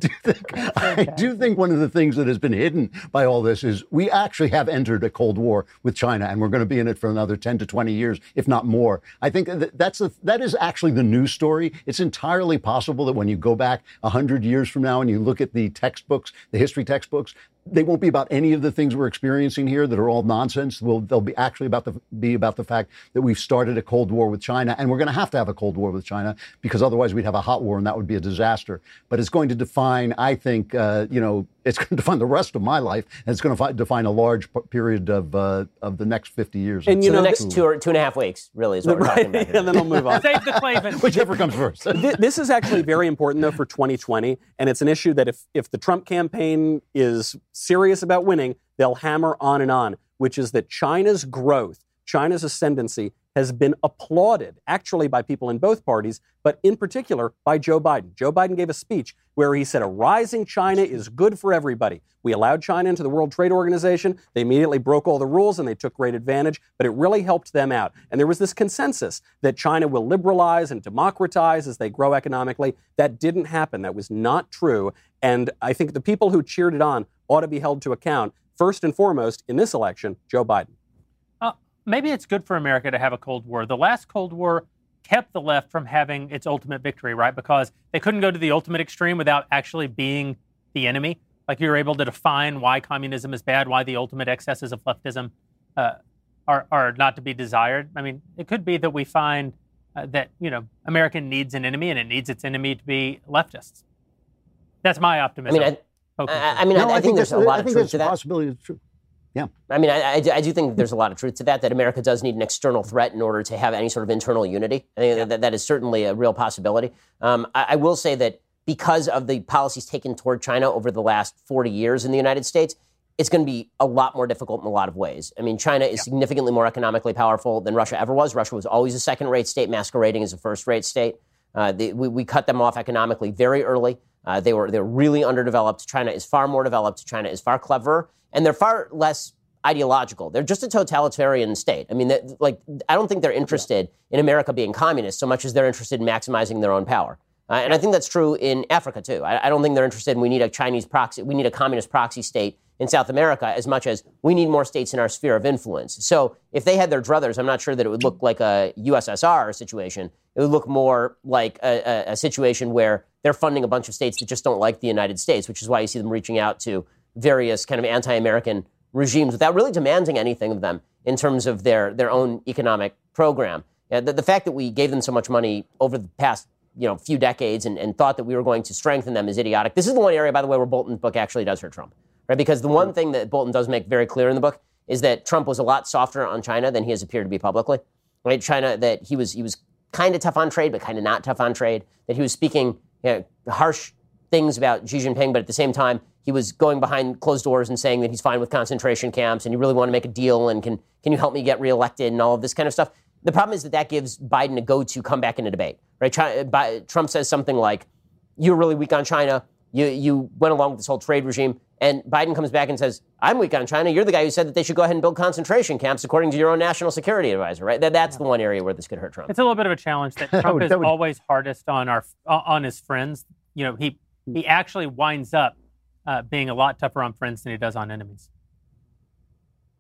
I do think one of the things that has been hidden by all this is we actually have entered a Cold War with China, and we're going to be in it for another 10 to 20 years, if not more. I think that is actually the news story. It's entirely possible that when you go back 100 years from now and you look at the textbooks, the history textbooks, they won't be about any of the things we're experiencing here that are all nonsense. They'll be actually about the fact that we've started a Cold War with China, and we're going to have a Cold War with China because otherwise we'd have a hot war, and that would be a disaster. But it's going to define, I think, it's going to define the rest of my life, and it's going to define a large period of the next 50 years. And the next 2.5 weeks, really, is what we're talking about here. And then I'll move on. Save the Klavan. Whichever comes first. This is actually very important, though, for 2020, and it's an issue that if the Trump campaign is serious about winning, they'll hammer on, which is that China's growth, China's ascendancy has been applauded, actually by people in both parties, but in particular by Joe Biden. Joe Biden gave a speech where he said a rising China is good for everybody. We allowed China into the World Trade Organization. They immediately broke all the rules and they took great advantage, but it really helped them out. And there was this consensus that China will liberalize and democratize as they grow economically. That didn't happen. That was not true. And I think the people who cheered it on ought to be held to account. First and foremost, in this election, Joe Biden. Maybe it's good for America to have a Cold War. The last Cold War kept the left from having its ultimate victory, right? Because they couldn't go to the ultimate extreme without actually being the enemy. Like, you were able to define why communism is bad, why the ultimate excesses of leftism are not to be desired. I mean, it could be that we find that, America needs an enemy, and it needs its enemy to be leftists. That's my optimism. I think there's a lot of truth to that. Possibility is true. Yeah. I mean, I do think there's a lot of truth to that America does need an external threat in order to have any sort of internal unity. I think that is certainly a real possibility. I will say that because of the policies taken toward China over the last 40 years in the United States, it's going to be a lot more difficult in a lot of ways. I mean, China is significantly more economically powerful than Russia ever was. Russia was always a second-rate state masquerading as a first-rate state. We cut them off economically very early. They're really underdeveloped. China is far more developed. China is far cleverer, and they're far less ideological. They're just a totalitarian state. I mean, I don't think they're interested in America being communist so much as they're interested in maximizing their own power. And I think that's true in Africa too. I don't think they're interested in we need a communist proxy state in South America as much as we need more states in our sphere of influence. So if they had their druthers, I'm not sure that it would look like a USSR situation. It would look more like a situation where they're funding a bunch of states that just don't like the United States, which is why you see them reaching out to various kind of anti-American regimes without really demanding anything of them in terms of their own economic program. The fact that we gave them so much money over the past few decades and thought that we were going to strengthen them is idiotic. This is the one area, by the way, where Bolton's book actually does hurt Trump, right? Because the one thing that Bolton does make very clear in the book is that Trump was a lot softer on China than he has appeared to be publicly, right? China, that he was kind of tough on trade, but kind of not tough on trade, that he was speaking harsh things about Xi Jinping, but at the same time, he was going behind closed doors and saying that he's fine with concentration camps and you really want to make a deal and can you help me get reelected and all of this kind of stuff. The problem is that gives Biden a go-to come back in a debate, right? Trump says something like, you're really weak on China. You went along with this whole trade regime. And Biden comes back and says, I'm weak on China. You're the guy who said that they should go ahead and build concentration camps according to your own national security advisor, right? That's the one area where this could hurt Trump. It's a little bit of a challenge that Trump is always hardest on his friends. He actually winds up being a lot tougher on friends than he does on enemies.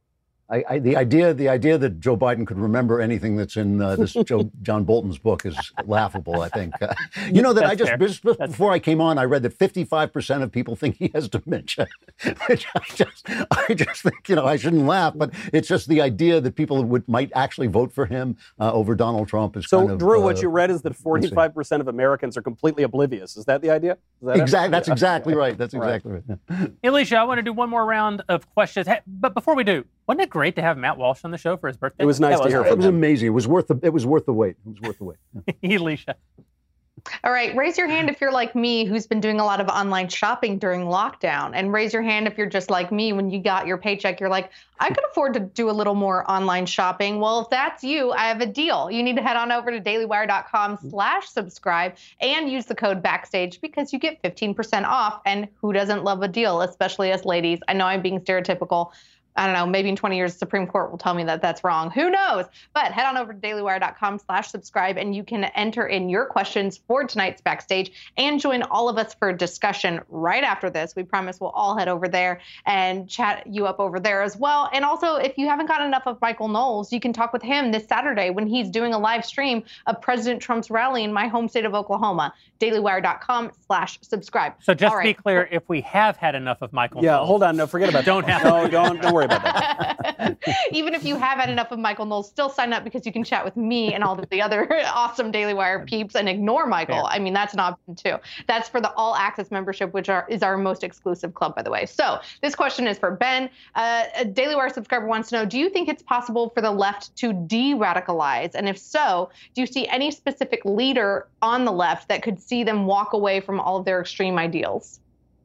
The idea that Joe Biden could remember anything that's in this John Bolton's book is laughable, I think. You know that just before I came on, I read that 55% of people think he has dementia, which I just think, I shouldn't laugh, but it's just the idea that people might actually vote for him over Donald Trump is so, Drew, what you read is that 45% of Americans are completely oblivious. Is that the idea? That's exactly right. That's exactly right. Alicia, I want to do one more round of questions. Hey, but before we do, wasn't it great to have Matt Walsh on the show for his birthday? It was nice to hear from him. It was amazing. It was worth the wait. Alicia. All right, raise your hand if you're like me, who's been doing a lot of online shopping during lockdown. And raise your hand if you're just like me, when you got your paycheck, you're like, I could afford to do a little more online shopping. Well, if that's you, I have a deal. You need to head on over to dailywire.com/subscribe and use the code Backstage because you get 15% off. And who doesn't love a deal, especially us ladies? I know I'm being stereotypical. I don't know, maybe in 20 years, the Supreme Court will tell me that that's wrong. Who knows? But head on over to dailywire.com/subscribe and you can enter in your questions for tonight's Backstage and join all of us for a discussion right after this. We promise we'll all head over there and chat you up over there as well. And also, if you haven't got enough of Michael Knowles, you can talk with him this Saturday when he's doing a live stream of President Trump's rally in my home state of Oklahoma. dailywire.com/subscribe. So just to be clear, if we have had enough of Michael Knowles. Yeah, hold on. No, forget about that. Don't worry about that. Even if you have had enough of Michael Knowles, still sign up because you can chat with me and all the other awesome Daily Wire peeps and ignore Michael. Fair. I mean, that's an option too. That's for the All Access membership, which is our most exclusive club, by the way. So this question is for Ben. A Daily Wire subscriber wants to know, do you think it's possible for the left to de-radicalize? And if so, do you see any specific leader on the left that could see them walk away from all of their extreme ideals?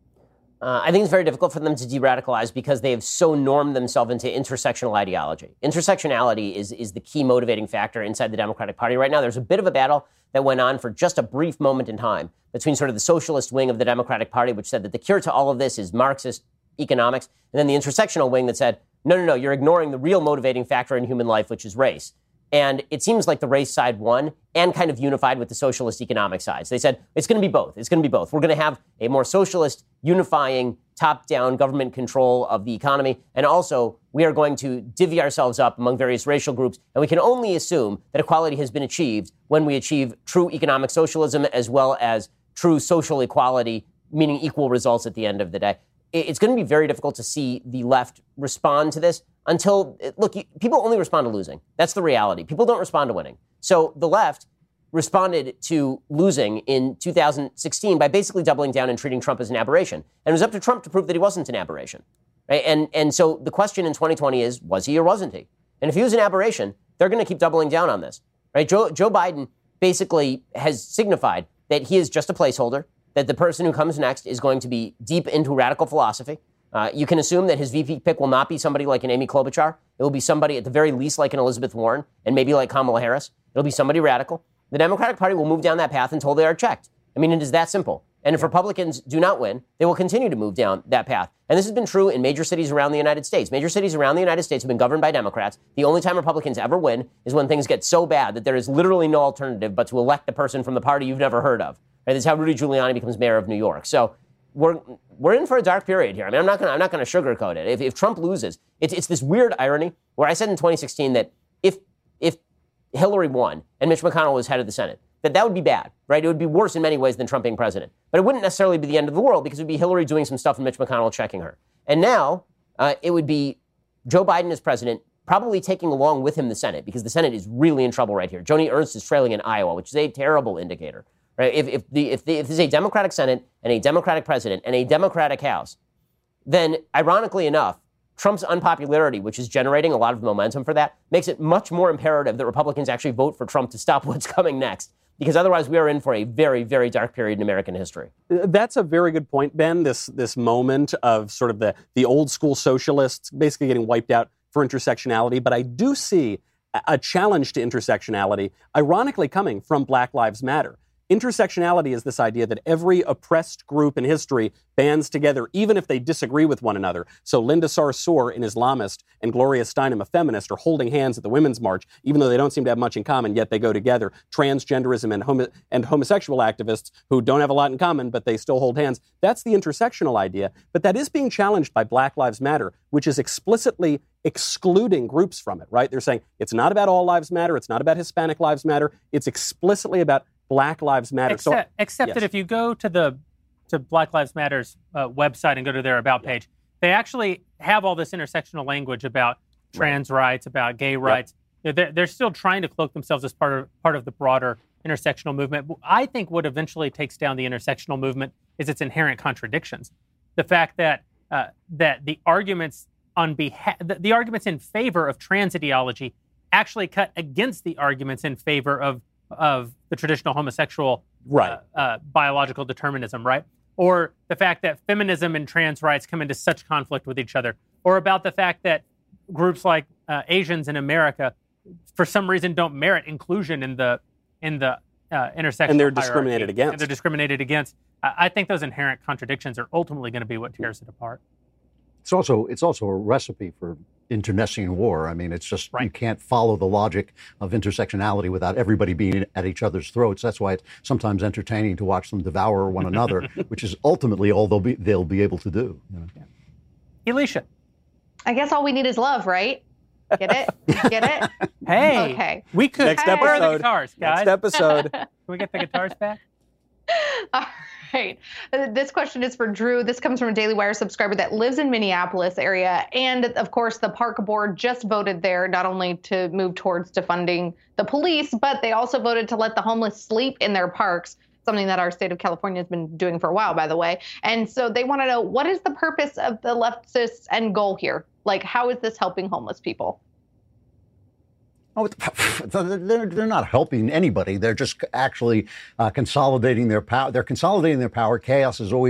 I think it's very difficult for them to de-radicalize because they have so normed themselves into intersectional ideology. Intersectionality is the key motivating factor inside the Democratic Party right now. There's a bit of a battle that went on for just a brief moment in time between sort of the socialist wing of the Democratic Party, which said that the cure to all of this is Marxist economics, and then the intersectional wing that said, no, you're ignoring the real motivating factor in human life, which is race. And it seems like the race side won and kind of unified with the socialist economic side. So they said, it's going to be both. It's going to be both. We're going to have a more socialist, unifying, top-down government control of the economy. And also, we are going to divvy ourselves up among various racial groups. And we can only assume that equality has been achieved when we achieve true economic socialism as well as true social equality, meaning equal results at the end of the day. It's going to be very difficult to see the left respond to this until, look, people only respond to losing. That's the reality. People don't respond to winning. So the left responded to losing in 2016 by basically doubling down and treating Trump as an aberration. And it was up to Trump to prove that he wasn't an aberration. Right? And so the question in 2020 is, was he or wasn't he? And if he was an aberration, they're going to keep doubling down on this. Right? Joe Biden basically has signified that he is just a placeholder, that the person who comes next is going to be deep into radical philosophy. You can assume that his VP pick will not be somebody like an Amy Klobuchar. It will be somebody at the very least like an Elizabeth Warren and maybe like Kamala Harris. It'll be somebody radical. The Democratic Party will move down that path until they are checked. I mean, it is that simple. And if Republicans do not win, they will continue to move down that path. And this has been true in major cities around the United States. Major cities around the United States have been governed by Democrats. The only time Republicans ever win is when things get so bad that there is literally no alternative but to elect a person from the party you've never heard of. Right? That's how Rudy Giuliani becomes mayor of New York. So we're in for a dark period here. I mean, I'm not going to sugarcoat it. If Trump loses, it's this weird irony where I said in 2016 that if Hillary won and Mitch McConnell was head of the Senate, that would be bad, right? It would be worse in many ways than Trump being president. But it wouldn't necessarily be the end of the world because it would be Hillary doing some stuff and Mitch McConnell checking her. And now it would be Joe Biden as president, probably taking along with him the Senate because the Senate is really in trouble right here. Joni Ernst is trailing in Iowa, which is a terrible indicator. Right? If there's a Democratic Senate and a Democratic president and a Democratic House, then ironically enough, Trump's unpopularity, which is generating a lot of momentum for that, makes it much more imperative that Republicans actually vote for Trump to stop what's coming next. Because otherwise we are in for a very, very dark period in American history. That's a very good point, Ben, this moment of sort of the old school socialists basically getting wiped out for intersectionality. But I do see a challenge to intersectionality, ironically coming from Black Lives Matter. Intersectionality is this idea that every oppressed group in history bands together, even if they disagree with one another. So Linda Sarsour, an Islamist, and Gloria Steinem, a feminist, are holding hands at the Women's March, even though they don't seem to have much in common, yet they go together. Transgenderism and homosexual activists who don't have a lot in common, but they still hold hands. That's the intersectional idea. But that is being challenged by Black Lives Matter, which is explicitly excluding groups from it, right? They're saying it's not about all lives matter. It's not about Hispanic lives matter. It's explicitly about Black Lives Matter. Except yes. that if you go to Black Lives Matter's website and go to their About page, they actually have all this intersectional language about trans rights, about gay rights. They're still trying to cloak themselves as part of the broader intersectional movement. I think what eventually takes down the intersectional movement is its inherent contradictions. The fact that the arguments the arguments in favor of trans ideology actually cut against the arguments in favor of the traditional homosexual biological determinism, right? Or the fact that feminism and trans rights come into such conflict with each other, or about the fact that groups like Asians in America, for some reason, don't merit inclusion in the intersectional and they're hierarchy. discriminated against. And they're discriminated against. I think those inherent contradictions are ultimately going to be what tears it apart. It's also a recipe for internecine war. I mean, it's just you can't follow the logic of intersectionality without everybody being at each other's throats. That's why it's sometimes entertaining to watch them devour one another, which is ultimately all they'll be able to do. You know? Alicia. I guess all we need is love, right? Get it? Get it? Hey. Okay. We could. Next Where are the episode. guitars, guys? Next episode. Can we get the guitars back? All right. This question is for Drew. This comes from a Daily Wire subscriber that lives in Minneapolis area. And of course, the park board just voted there not only to move towards defunding the police, but they also voted to let the homeless sleep in their parks, something that our state of California has been doing for a while, by the way. And so they want to know, what is the purpose of the leftists' end goal here? Like, how is this helping homeless people? Oh, they're not helping anybody. They're just actually consolidating their power. They're consolidating their power. Chaos is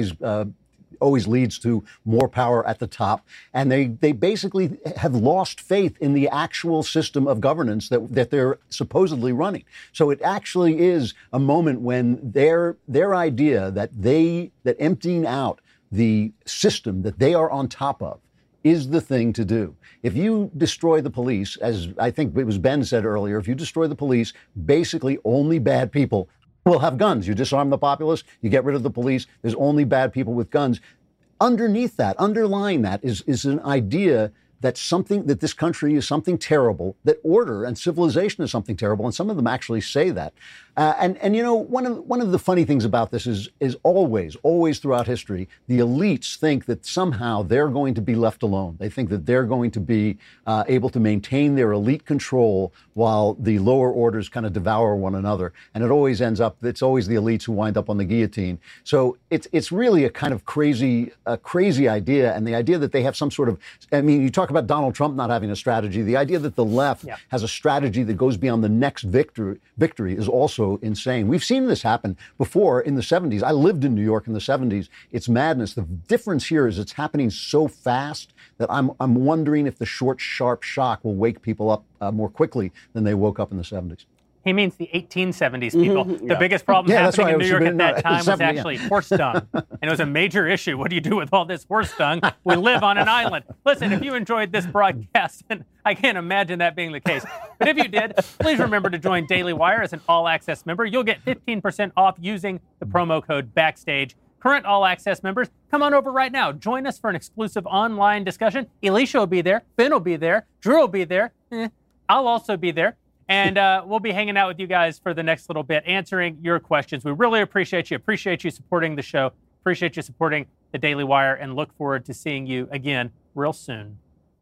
always leads to more power at the top. And they basically have lost faith in the actual system of governance that they're supposedly running. So it actually is a moment when their idea that emptying out the system that they are on top of is the thing to do. If you destroy the police, as I think it was Ben said earlier, if you destroy the police, basically only bad people will have guns. You disarm the populace, you get rid of the police, there's only bad people with guns. Underneath that, underlying that is an idea that this country is something terrible, that order and civilization is something terrible, and some of them actually say that. And you know, one of the funny things about this is always throughout history, the elites think that somehow they're going to be left alone. They think that they're going to be able to maintain their elite control while the lower orders kind of devour one another. And it always ends up, it's always the elites who wind up on the guillotine. So it's really a kind of crazy idea. And the idea that they have some sort of, I mean, you talk about Donald Trump not having a strategy. The idea that the left has a strategy that goes beyond the next victory is also insane. We've seen this happen before in the 70s. I lived in New York in the 70s. It's madness. The difference here is it's happening so fast that I'm wondering if the short, sharp shock will wake people up more quickly than they woke up in the 70s. He means the 1870s people. The biggest problem happening in New York at that time was actually horse dung. And it was a major issue. What do you do with all this horse dung? We live on an island. Listen, if you enjoyed this broadcast, and I can't imagine that being the case, but if you did, please remember to join Daily Wire as an all-access member. You'll get 15% off using the promo code BACKSTAGE. Current all-access members, come on over right now. Join us for an exclusive online discussion. Alicia will be there. Ben will be there. Drew will be there. I'll also be there. And we'll be hanging out with you guys for the next little bit, answering your questions. We really appreciate you. Appreciate you supporting the show. Appreciate you supporting the Daily Wire, and look forward to seeing you again real soon.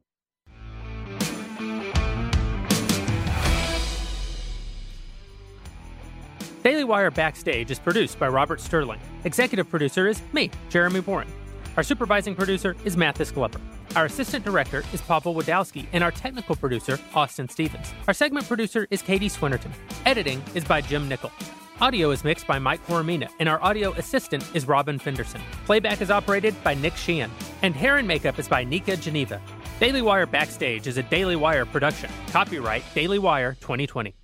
Daily Wire Backstage is produced by Robert Sterling. Executive producer is me, Jeremy Boring. Our supervising producer is Mathis Glover. Our assistant director is Pavel Wadowski, and our technical producer, Austin Stevens. Our segment producer is Katie Swinnerton. Editing is by Jim Nickel. Audio is mixed by Mike Coromina, and our audio assistant is Robin Fenderson. Playback is operated by Nick Sheehan, and hair and makeup is by Nika Geneva. Daily Wire Backstage is a Daily Wire production. Copyright Daily Wire 2020.